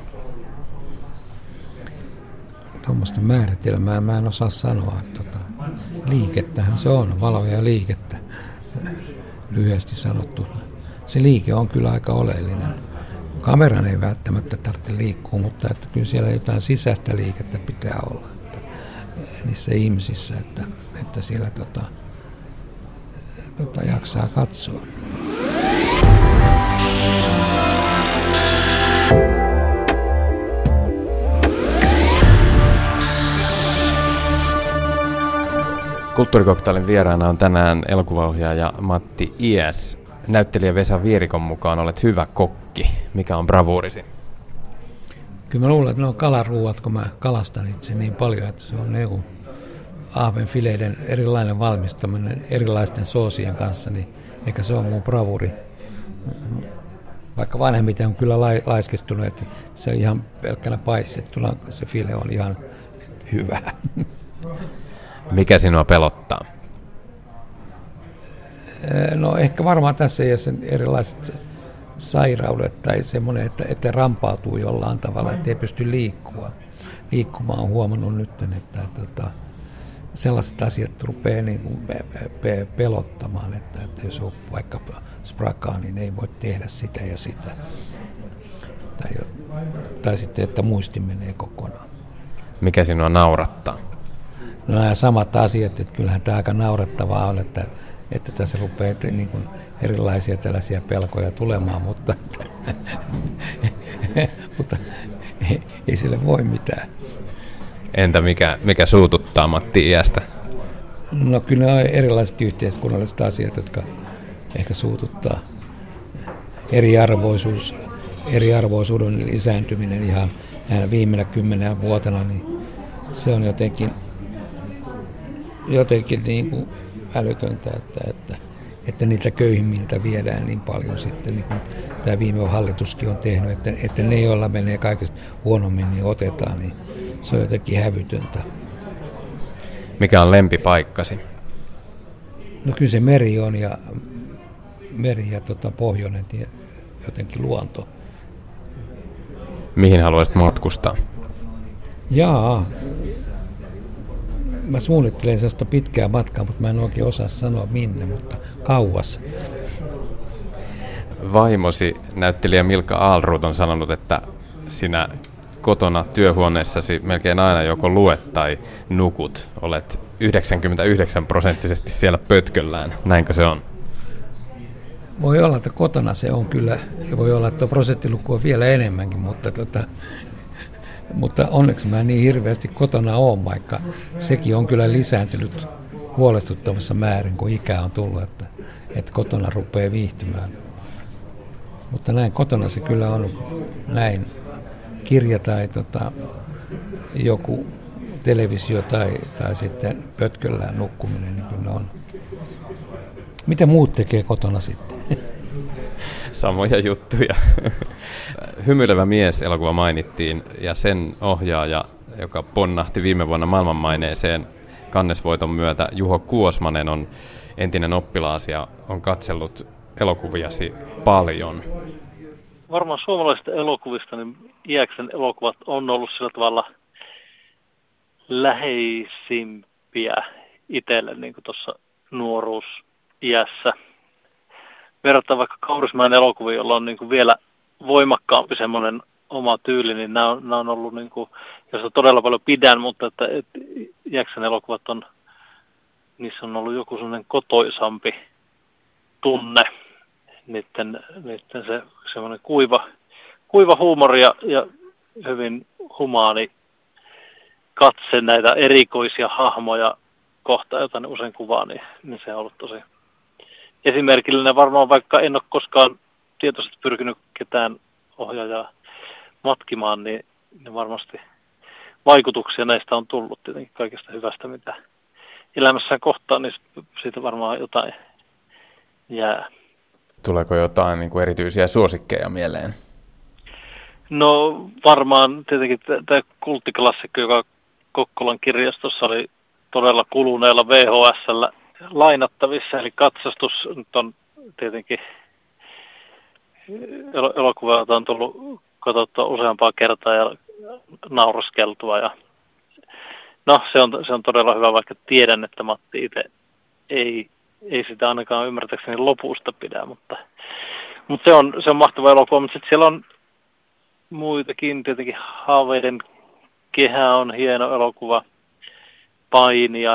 Tuommoista määritelmää mä en osaa sanoa. Liikettähän se on, valoa ja liikettä, lyhyesti sanottuna. Se liike on kyllä aika oleellinen. Kameran ei välttämättä tarvitse liikkua, mutta että kyllä siellä jotain sisäistä liikettä pitää olla niissä ihmisissä, että siellä jaksaa katsoa. Kulttuurikoktailin vieraana on tänään elokuvaohjaaja Matti Iäs. Näyttelijä Vesa Vierikon mukaan olet hyvä kokki. Mikä on bravuurisi? Kyllä mä luulen, että ne on kalaruuat, kun mä kalastan itse niin paljon, että se on niin ahvenfileiden erilainen valmistaminen erilaisten soosien kanssa, niin eikä se ole mun bravuri. Vaikka vanhemmiten on kyllä laiskistunut, että se ihan pelkkänä paistettuna se file on ihan hyvä. Mikä sinua pelottaa? No ehkä varmaan tässä ei sen erilaiset sairaudet tai semmoinen, että rampautuu jollain tavalla, että ei pysty liikkumaan. Olen huomannut nyt, että sellaiset asiat rupeaa niin kuin pelottamaan, että jos on vaikka sprakaa, niin ei voi tehdä sitä ja sitä. Tai sitten, että muisti menee kokonaan. Mikä sinua naurattaa? No nämä samat asiat, että kyllähän tämä aika naurattavaa on, että tässä rupeaa niin kuin erilaisia tällaisia pelkoja tulemaan, mutta ei sille voi mitään. Entä mikä suututtaa Matti iästä? No kyllä ne on erilaiset yhteiskunnalliset asiat, jotka ehkä suututtaa. Eriarvoisuuden lisääntyminen ihan näinä viimeinä 10 vuotena, niin se on jotenkin niin kuin älytöntä, että niiltä köyhimmiltä viedään niin paljon sitten, niin kuin tämä viime hallituskin on tehnyt, että ne, joilla menee kaikista huonommin, niin otetaan, niin se on jotenkin hävytöntä. Mikä on lempipaikkasi? No kyllä se meri on ja pohjoinen jotenkin luonto. Mihin haluaisit matkustaa? Jaa, mä suunnittelen sellaista pitkää matkaa, mutta mä en oikein osaa sanoa minne, mutta kauas. Vaimosi, näyttelijä Milka Aalruut, on sanonut, että sinä kotona työhuoneessasi melkein aina joko luet tai nukut. Olet 99% siellä pötköllään. Näinkö se on? Voi olla, että kotona se on kyllä, ja voi olla, että prosenttiluku on vielä enemmänkin, mutta onneksi mä niin hirveästi kotona oon, vaikka sekin on kyllä lisääntynyt huolestuttavassa määrin, kun ikää on tullut, että kotona rupeaa viihtymään. Mutta näin kotona se kyllä on näin. Kirja tai joku televisio tai sitten pötköllään nukkuminen, niin kyllä on. Mitä muut tekee kotona sitten? Samoja juttuja. Hymyilevä mies -elokuva mainittiin, ja sen ohjaaja, joka ponnahti viime vuonna maailmanmaineeseen Cannes-voiton myötä, Juho Kuosmanen, on entinen oppilaasi ja on katsellut elokuviasi paljon. Varmaan suomalaisista elokuvista niin Iäksen elokuvat on ollut sillä tavalla läheisimpiä itselle niin kuin tuossa nuoruusiässä. Verrattuna vaikka Kaurismäen elokuviin, jolla on niin kuin vielä voimakkaampi semmoinen oma tyyli, niin nämä on ollut, niin kuin, josta todella paljon pidän, mutta että Iäksen elokuvat niissä on ollut joku semmoinen kotoisampi tunne. Niiden se semmoinen kuiva huumori ja hyvin humaani katse näitä erikoisia hahmoja kohtaan, joita ne usein kuvaa, niin se on ollut tosi esimerkillinen. Varmaan vaikka en ole koskaan tietoisesti pyrkinyt ketään ohjaajaa matkimaan, niin varmasti vaikutuksia näistä on tullut tietenkin kaikesta hyvästä, mitä elämässään kohtaa, niin siitä varmaan jotain jää. Tuleeko jotain niin kuin erityisiä suosikkeja mieleen? No varmaan tietenkin tämä kulttiklassikko, joka Kokkolan kirjastossa oli todella kuluneella VHS:llä lainattavissa, eli Katsastus nyt on tietenkin elokuva, jota on tullut katsottua useampaa kertaa ja nauraskeltua. Ja no, se on todella hyvä, vaikka tiedän, että Matti itse ei sitä ainakaan ymmärtääkseni lopusta pidä, mutta se on mahtava elokuva, mutta sitten siellä on muitakin, tietenkin Haaveiden kehä on hieno elokuva, Painia,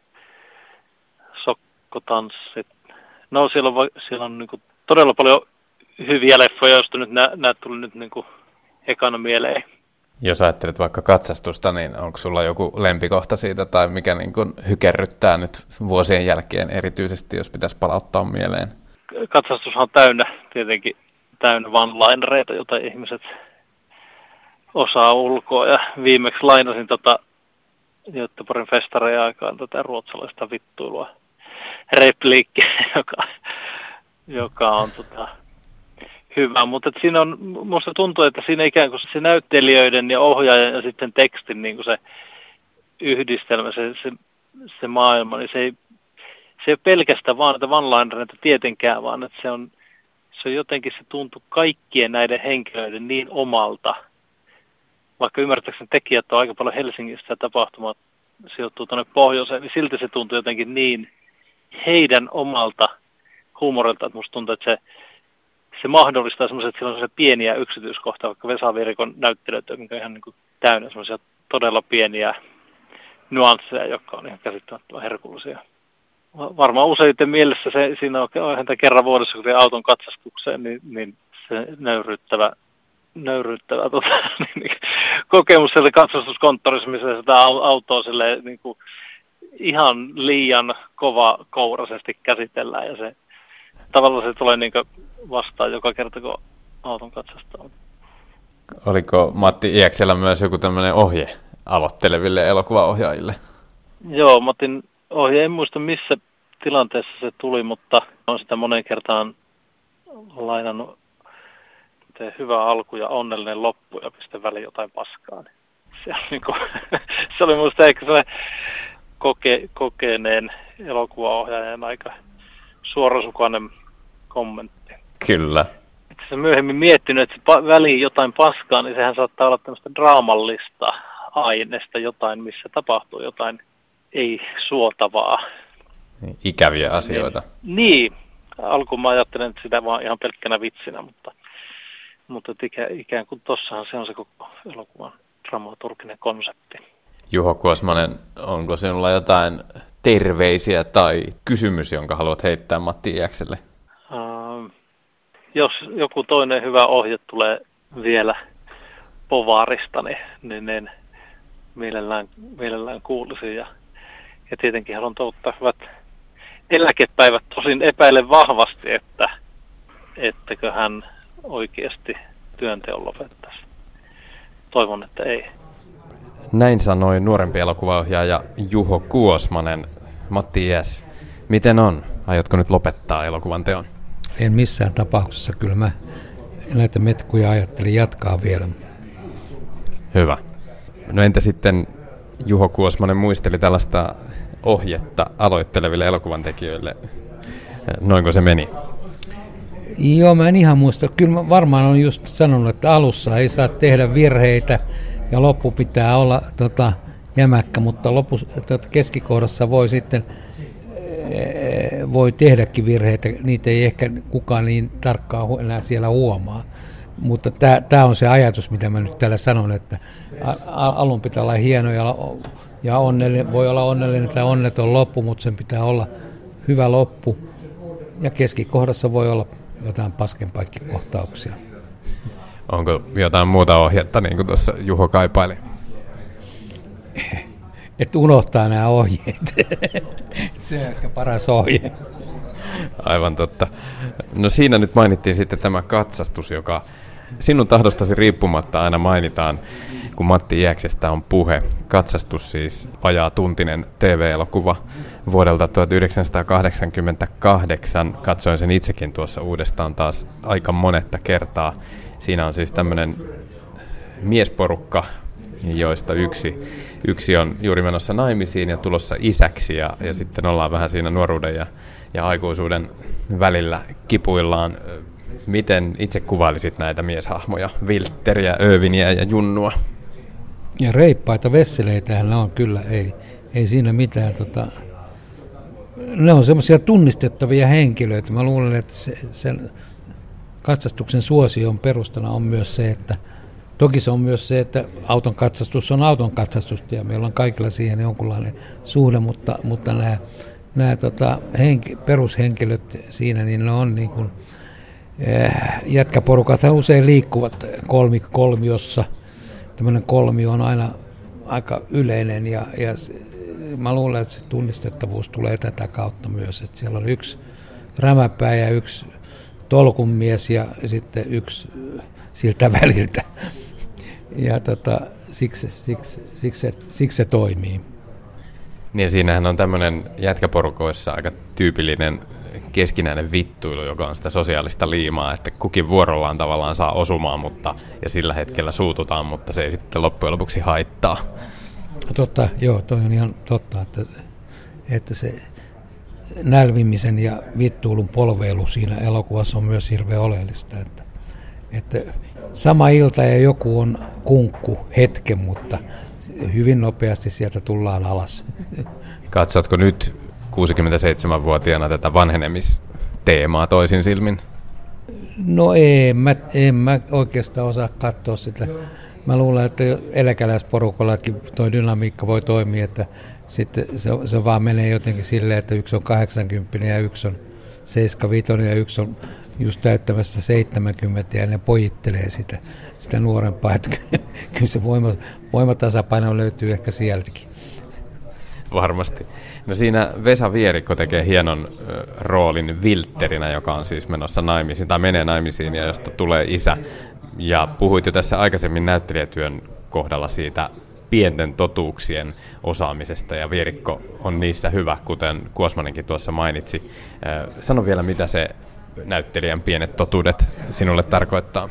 Sokkotanssit. No siellä on niinku todella paljon hyviä leffoja, joista nyt nämä tuli nyt niinku ekana mieleen. Jos ajattelet vaikka Katsastusta, niin onko sulla joku lempikohta siitä tai mikä niin kuin hykerryttää nyt vuosien jälkeen erityisesti, jos pitäisi palauttaa mieleen? Katsastushan on täynnä one-linereita, joita ihmiset osaa ulkoa. Ja viimeksi lainasin Göteborgin festareiden aikaan tätä ruotsalaista vittuilua repliikkiä, joka on hyvä, mutta siinä on, musta tuntuu, että siinä ikään kuin se näyttelijöiden ja ohjaajan ja sitten tekstin niin kuin se yhdistelmä, se maailma, niin se ei ole pelkästään vaan näitä one-linereita tietenkään, vaan että se on jotenkin, se tuntuu kaikkien näiden henkilöiden niin omalta. Vaikka ymmärtääkseni tekijät on aika paljon Helsingistä ja tapahtumat sijoittuu tuonne pohjoiseen, niin silti se tuntuu jotenkin niin heidän omalta huumorilta, että musta tuntuu, että se mahdollistaa semmoisia, että siellä on pieniä yksityiskohtia, vaikka Vesa Virikon näyttelyt, mikä on ihan niin kuin täynnä semmoisia todella pieniä nyansseja, jotka on ihan käsittämättömän herkullisia. Varmaan useiten mielessä siinä on häntä kerran vuodessa, kun auton katsastukseen, niin se nöyryyttävä kokemus sieltä katsastuskonttorissa, missä sitä autoa niin kuin ihan liian kovakouraisesti käsitellään ja se tavallaan se tulee niin kuin vastaan joka kerta, kun auton katsastaa. Oliko Matti Iäksellä myös joku tämmöinen ohje aloitteleville elokuvaohjaajille? Joo, Matin ohje, en muista missä tilanteessa se tuli, mutta on sitä moneen kertaan lainannut, tee hyvä alku ja onnellinen loppu ja pistä väliin jotain paskaa. Se oli minusta ehkä se kokeneen elokuvaohjaajan aika suorasukainen kommentti. Kyllä. Että se myöhemmin miettinyt, että väliin jotain paskaa, niin sehän saattaa olla tämmöistä draamallista aineesta jotain, missä tapahtuu jotain ei suotavaa. Ikäviä asioita. Niin. Alkuun mä ajattelen, että sitä vaan ihan pelkkänä vitsinä, mutta ikään kuin tossahan se on se koko elokuvan dramaturginen konsepti. Juho Kuosmanen, onko sinulla jotain terveisiä tai kysymys, jonka haluat heittää Matti Iäkselle? Jos joku toinen hyvä ohje tulee vielä Povarista, niin mielellään kuulisin. Ja tietenkin haluan toivottaa hyvät eläkepäivät. Tosin epäilen vahvasti, ettäkö hän oikeasti työnteon lopettaisi. Toivon, että ei. Näin sanoi nuorempi elokuvaohjaaja Juho Kuosmanen. Matti Iäs, miten on? Aiotko nyt lopettaa elokuvan teon? En missään tapauksessa. Kyllä mä näitä metkuja ajattelin jatkaa vielä. Hyvä. No entä sitten Juho Kuosmanen muisteli tällaista ohjetta aloitteleville elokuvan tekijöille? Noinko se meni? Joo, mä en ihan muista. Kyllä mä varmaan on just sanonut, että alussa ei saa tehdä virheitä ja loppu pitää olla jämäkkä, mutta keskikohdassa voi tehdäkin virheitä. Niitä ei ehkä kukaan niin tarkkaan enää siellä huomaa. Mutta tämä on se ajatus, mitä mä nyt täällä sanon, että alun pitää olla hieno ja onnellinen, voi olla onnellinen tai onneton loppu, mutta sen pitää olla hyvä loppu. Ja keskikohdassa voi olla jotain paskenpaikkikohtauksia. Onko jotain muuta ohjetta, niin kuin tuossa Juho kaipaili? Että unohtaa nämä ohjeet. Se on ehkä paras ohje. Aivan totta. No siinä nyt mainittiin sitten tämä katsastus, joka sinun tahdostasi riippumatta aina mainitaan, kun Matti Iäksestä on puhe. Katsastus siis vajaatuntinen TV-elokuva vuodelta 1988. Katsoin sen itsekin tuossa uudestaan taas aika monetta kertaa. Siinä on siis tämmöinen miesporukka, joista yksi on juuri menossa naimisiin ja tulossa isäksi ja sitten ollaan vähän siinä nuoruuden ja aikuisuuden välillä kipuillaan. Miten itse kuvailisit näitä mieshahmoja, Wilteriä, Öviniä ja Junnua? Ja reippaita vesseleitähän ne on kyllä, ei siinä mitään. Ne on semmoisia tunnistettavia henkilöitä. Mä luulen, että sen katsastuksen suosion perustana on myös se, että toki se on myös se, että auton katsastus on auton katsastusta ja meillä on kaikilla siihen jonkunlainen suhde, mutta nämä perushenkilöt siinä, niin ne on niin kuin, jätkäporukat usein liikkuvat kolmiossa. Tämmöinen kolmio on aina aika yleinen ja mä luulen, että se tunnistettavuus tulee tätä kautta myös, että siellä on yksi rämäpää ja yksi tolkunmies ja sitten yksi siltä väliltä. Ja siksi se toimii. Niin siinähän on tämmöinen jätkäporukoissa aika tyypillinen keskinäinen vittuilu, joka on sitä sosiaalista liimaa, että kukin vuorollaan tavallaan saa osumaan ja sillä hetkellä suututaan, mutta se ei sitten loppujen lopuksi haittaa. Totta, joo, toi on ihan totta, että se nälvimisen ja vittuilun polveilu siinä elokuvassa on myös hirveän oleellista, että sama ilta ja joku on kunkku hetken, mutta hyvin nopeasti sieltä tullaan alas. Katsotko nyt 67-vuotiaana tätä vanhenemisteemaa toisin silmin? No en mä oikeastaan osaa katsoa sitä. Mä luulen, että eläkeläisporukallakin toi dynamiikka voi toimia, että sitten se vaan menee jotenkin silleen, että yksi on 80 ja yksi on 75 ja yksi on just täyttämässä 70 ja ne pojittelee sitä nuorempaa. Että kyllä se voimatasapaino löytyy ehkä sieltäkin. Varmasti. No siinä Vesa Vierikko tekee hienon roolin Viltterinä, joka on siis menossa naimisiin tai menee naimisiin ja josta tulee isä. Ja puhuit jo tässä aikaisemmin näyttelijätyön kohdalla siitä pienten totuuksien osaamisesta ja Vierikko on niissä hyvä, kuten Kuosmanenkin tuossa mainitsi. Sano vielä, mitä se näyttelijän pienet totuudet sinulle tarkoittaa?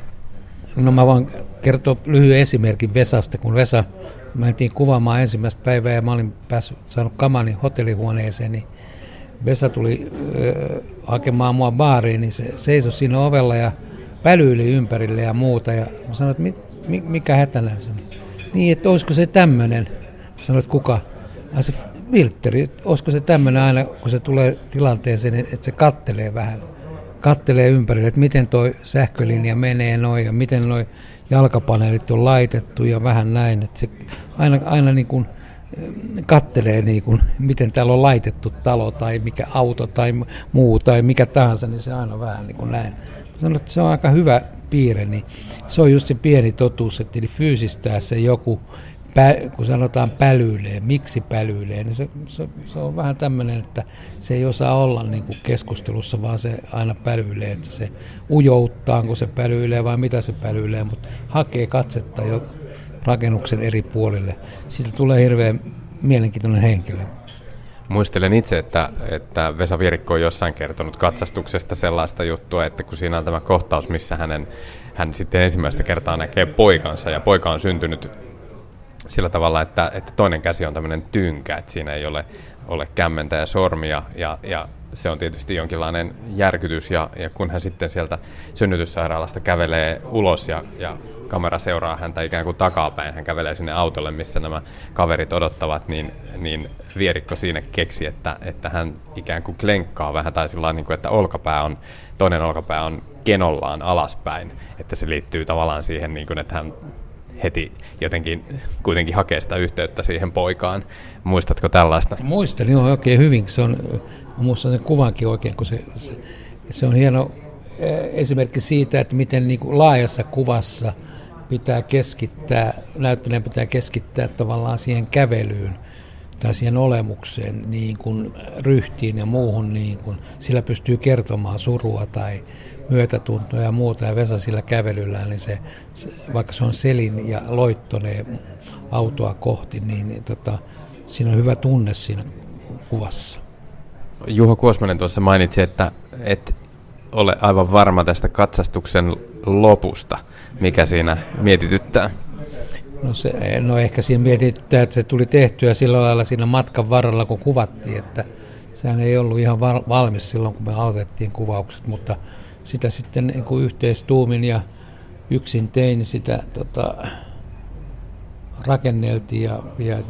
No mä voin kertoa lyhyen esimerkin Vesasta, kun Vesa mentiin kuvaamaan ensimmäistä päivää ja mä olin saanut kamani hotellihuoneeseen, niin Vesa tuli hakemaan mua baariin, niin se seisoi siinä ovella ja pälyili ympärille ja muuta. Ja mä sanoin, että mikä hätänä se on? Niin, että olisiko se tämmöinen? Sanoin, että kuka? Se Viltteri, olisiko se tämmöinen aina, kun se tulee tilanteeseen, että se kattelee vähän. Kattelee ympärille, että miten toi sähkölinja menee noin ja miten noi jalkapaneelit on laitettu ja vähän näin. Että se aina niin kuin kattelee, niin kuin, miten täällä on laitettu talo tai mikä auto tai muu tai mikä tahansa, niin se aina vähän niin kuin näin. Sanoin, että se on aika hyvä piirre, niin se on just se pieni totuus, että eli fyysistää se joku, kun sanotaan pälyilee, miksi pälyilee, niin se on vähän tämmöinen, että se ei osaa olla niin kuin keskustelussa, vaan se aina pälyilee, että se ujouttaa, kun se pälyilee vai mitä se pälyilee, mutta hakee katsetta jo rakennuksen eri puolille. Siitä tulee hirveän mielenkiintoinen henkilö. Muistelen itse, että Vesa Vierikko on jossain kertonut katsastuksesta sellaista juttua, että kun siinä on tämä kohtaus, missä hän sitten ensimmäistä kertaa näkee poikansa, ja poika on syntynyt sillä tavalla, että toinen käsi on tämmöinen tynkä, että siinä ei ole kämmentä ja sormia, ja se on tietysti jonkinlainen järkytys, ja kun hän sitten sieltä synnytyssairaalasta kävelee ulos, ja kamera seuraa häntä ikään kuin takapäin, hän kävelee sinne autolle, missä nämä kaverit odottavat, niin Vierikko siinä keksi, että hän ikään kuin klenkkaa vähän, tai sillä niin kuin, että toinen olkapää on kenollaan alaspäin, että se liittyy tavallaan siihen, niin kuin, että hän heti jotenkin kuitenkin hakee sitä yhteyttä siihen poikaan. Muistatko tällaista? Muistelin oikein hyvin. Muistan sen kuvankin oikein, kun se on hieno esimerkki siitä, että miten niin kuin laajassa kuvassa pitää näyttelijän pitää keskittää tavallaan siihen kävelyyn tai siihen olemukseen, niin kuin ryhtiin ja muuhun, niin kuin sillä pystyy kertomaan surua tai myötätuntoa ja muuta, ja Vesa sillä kävelyllään, niin se vaikka se on selin ja loittonee autoa kohti, niin siinä on hyvä tunne siinä kuvassa. Juho Kuosmanen tuossa mainitsi, että et ole aivan varma tästä katsastuksen lopusta, mikä siinä mietityttää. No ehkä siinä mietityttää, että se tuli tehtyä sillä lailla siinä matkan varrella, kun kuvattiin, että sehän ei ollut ihan valmis silloin, kun me aloitettiin kuvaukset, mutta sitä sitten niin kuin yhteistuumin ja yksin tein, sitä rakenneltiin ja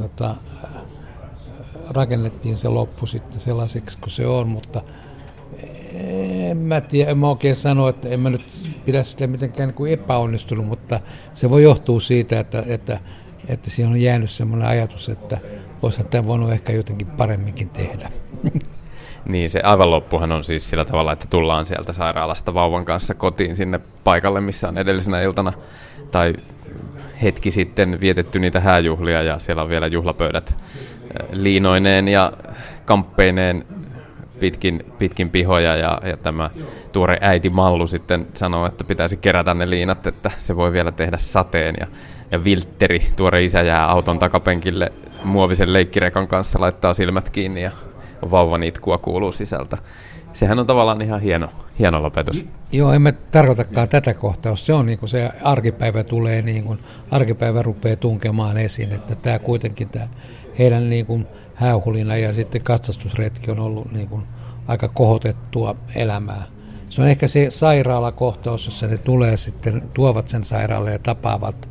rakennettiin se loppu sitten sellaiseksi kuin se on, mutta en mä oikein sano, että en mä nyt pidä sitä mitenkään niin kuin epäonnistunut, mutta se voi johtua siitä, että siinä on jäänyt semmoinen ajatus, että olisihan tämä voinut ehkä jotenkin paremminkin tehdä. Niin, se aivan loppuhan on siis sillä tavalla, että tullaan sieltä sairaalasta vauvan kanssa kotiin sinne paikalle, missä on edellisenä iltana tai hetki sitten vietetty niitä hääjuhlia, ja siellä on vielä juhlapöydät liinoineen ja kamppeineen pitkin pihoja, ja tämä tuore äiti Mallu sitten sanoo, että pitäisi kerätä ne liinat, että se voi vielä tehdä sateen, ja Viltteri, tuore isä, jää auton takapenkille muovisen leikkirekan kanssa, laittaa silmät kiinni ja vauvan itkua kuuluu sisältä. Sehän on tavallaan ihan hieno lopetus. Joo, en mä tarkoitakaan tätä kohtaa. Se on niin kuin se arkipäivä tulee, niin kuin arkipäivä rupeaa tunkemaan esiin, että tämä kuitenkin tämä heidän niin kuin häyhulina ja sitten katsastusretki on ollut niin kuin aika kohotettua elämää. Se on ehkä se sairaalakohtaus, jossa ne tulee sitten, tuovat sen sairaalle ja tapaavat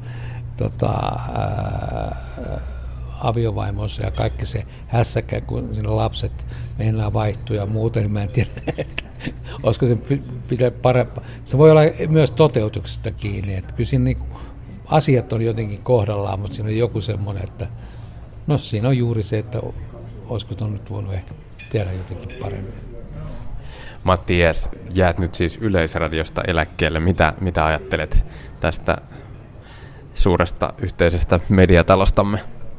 aviovaimonsa ja kaikki se hässäkkä, kun siinä lapset meinaa vaihtuu ja muuten, niin mä en tiedä, olisiko se pitää parempaa. Se voi olla myös toteutuksesta kiinni, että kyllä siinä niin asiat on jotenkin kohdallaan, mutta siinä on joku semmoinen, että no siinä on juuri se, että olisiko tuon nyt voinut ehkä tehdä jotenkin paremmin. Matti Iäs, jäät nyt siis Yleisradiosta eläkkeelle. Mitä ajattelet tästä suuresta yhteisestä mediatalostamme?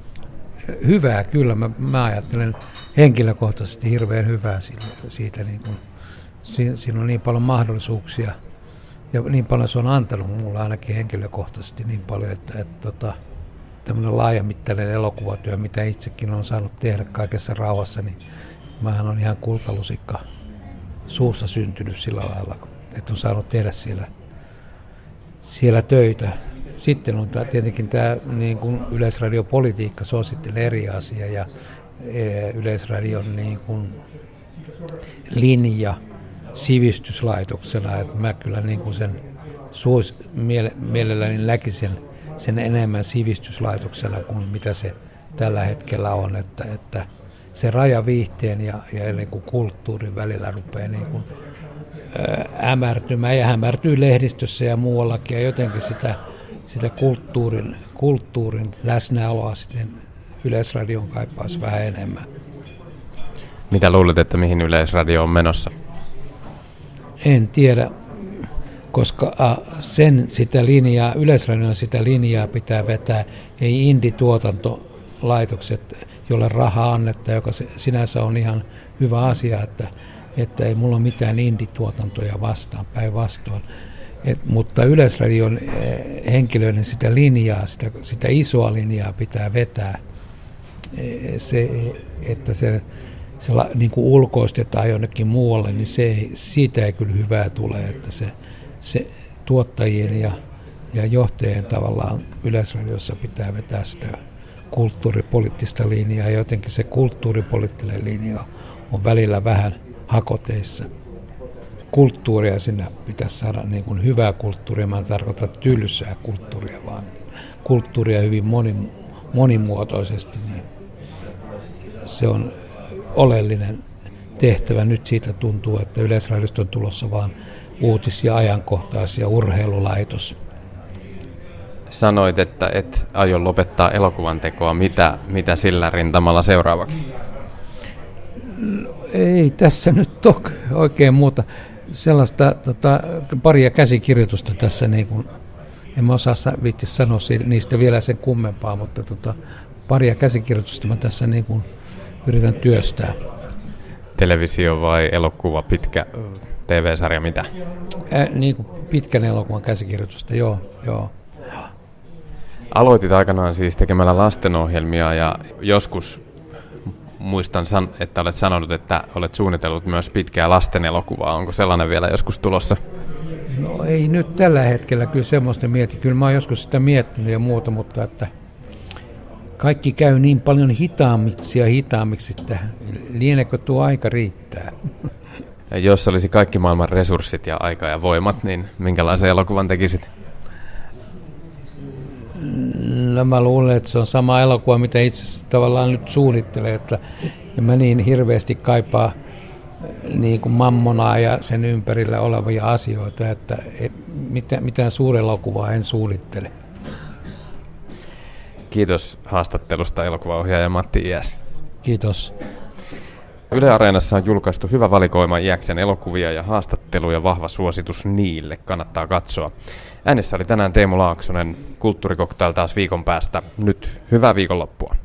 Hyvää kyllä. Mä ajattelen henkilökohtaisesti hirveän hyvää siitä. Niin kun, siinä on niin paljon mahdollisuuksia ja niin paljon se on antanut mulle ainakin henkilökohtaisesti niin paljon, että tämmöinen laajamittainen elokuvatyö, mitä itsekin on saanut tehdä kaikessa rauhassa, niin mähän on ihan kultalusikka suussa syntynyt sillä lailla, että on saanut tehdä siellä töitä. Sitten on tietenkin tämä niin kuin yleisradiopolitiikka, se on sitten eri asia, ja Yleisradion niin kuin linja sivistyslaitoksena, että mä kyllä niin kuin sen mielelläni näkisin sen enemmän sivistyslaitoksena kuin mitä se tällä hetkellä on, että se raja viihteen ja niin kuin kulttuurin välillä rupeaa niin kuin hämärtymään ja hämärtyy lehdistössä ja muuallakin, ja jotenkin sitä kulttuurin läsnäoloa sitten Yleisradion kaipaisi vähän enemmän. Mitä luulet, että mihin Yleisradio on menossa? En tiedä, koska Yleisradion sitä linjaa pitää vetää, ei indie-tuotantolaitokset, jolle rahaa annetta, joka sinänsä on ihan hyvä asia, että ei mulla ole mitään indie-tuotantoja vastaan, päinvastoin. Mutta Yleisradion henkilöiden sitä linjaa, sitä isoa linjaa pitää vetää. Että se niin kuin ulkoistetaan jonnekin muualle, niin siitä ei kyllä hyvää tule, että se tuottajien ja johtajien tavallaan Yleisradiossa pitää vetää sitä kulttuuripoliittista linjaa, ja jotenkin se kulttuuripoliittinen linja on välillä vähän hakoteissa. Kulttuuria sinne pitäisi saada niin kuin hyvää kulttuuria, mä en tarkoita tylsää kulttuuria, vaan kulttuuria hyvin monimuotoisesti, niin se on oleellinen tehtävä. Nyt siitä tuntuu, että Yleisradiosta on tulossa vaan uutis- ja ajankohtais- ja urheilulaitos. Sanoit, että et aio lopettaa elokuvan tekoa. Mitä sillä rintamalla seuraavaksi? Ei tässä nyt oikein muuta. Sellaista paria käsikirjoitusta tässä, niin kuin, en mä osaa viitti sanoa niistä vielä sen kummempaa, mutta paria käsikirjoitusta mä tässä niin kuin yritän työstää. Televisio vai elokuva, pitkä TV-sarja, mitä? Niin kuin pitkän elokuvan käsikirjoitusta, joo. Aloitit aikanaan siis tekemällä lastenohjelmia, ja joskus muistan, että olet sanonut, että olet suunnitellut myös pitkää lasten elokuvaa. Onko sellainen vielä joskus tulossa? No ei nyt tällä hetkellä kyllä semmoista mieti. Kyllä mä oon joskus sitä miettinyt ja muuta, mutta että kaikki käy niin paljon hitaammiksi, että lienekö tuo aika riittää. Ja jos olisi kaikki maailman resurssit ja aika ja voimat, niin minkälaisen elokuvan tekisit? No mä luulen, että se on sama elokuva, mitä itse tavallaan nyt suunnittelee, että en mä niin hirveästi kaipaa niin kuin mammonaa ja sen ympärillä olevia asioita, että mitään suurelokuvaa en suunnittele. Kiitos haastattelusta elokuvaohjaaja Matti Iäs. Kiitos. Yle Areenassa on julkaistu hyvä valikoima Iäksen elokuvia ja haastatteluja, vahva suositus niille, kannattaa katsoa. Äänessä oli tänään Teemu Laaksonen, Kulttuurikoktail taas viikon päästä. Nyt hyvää viikonloppua.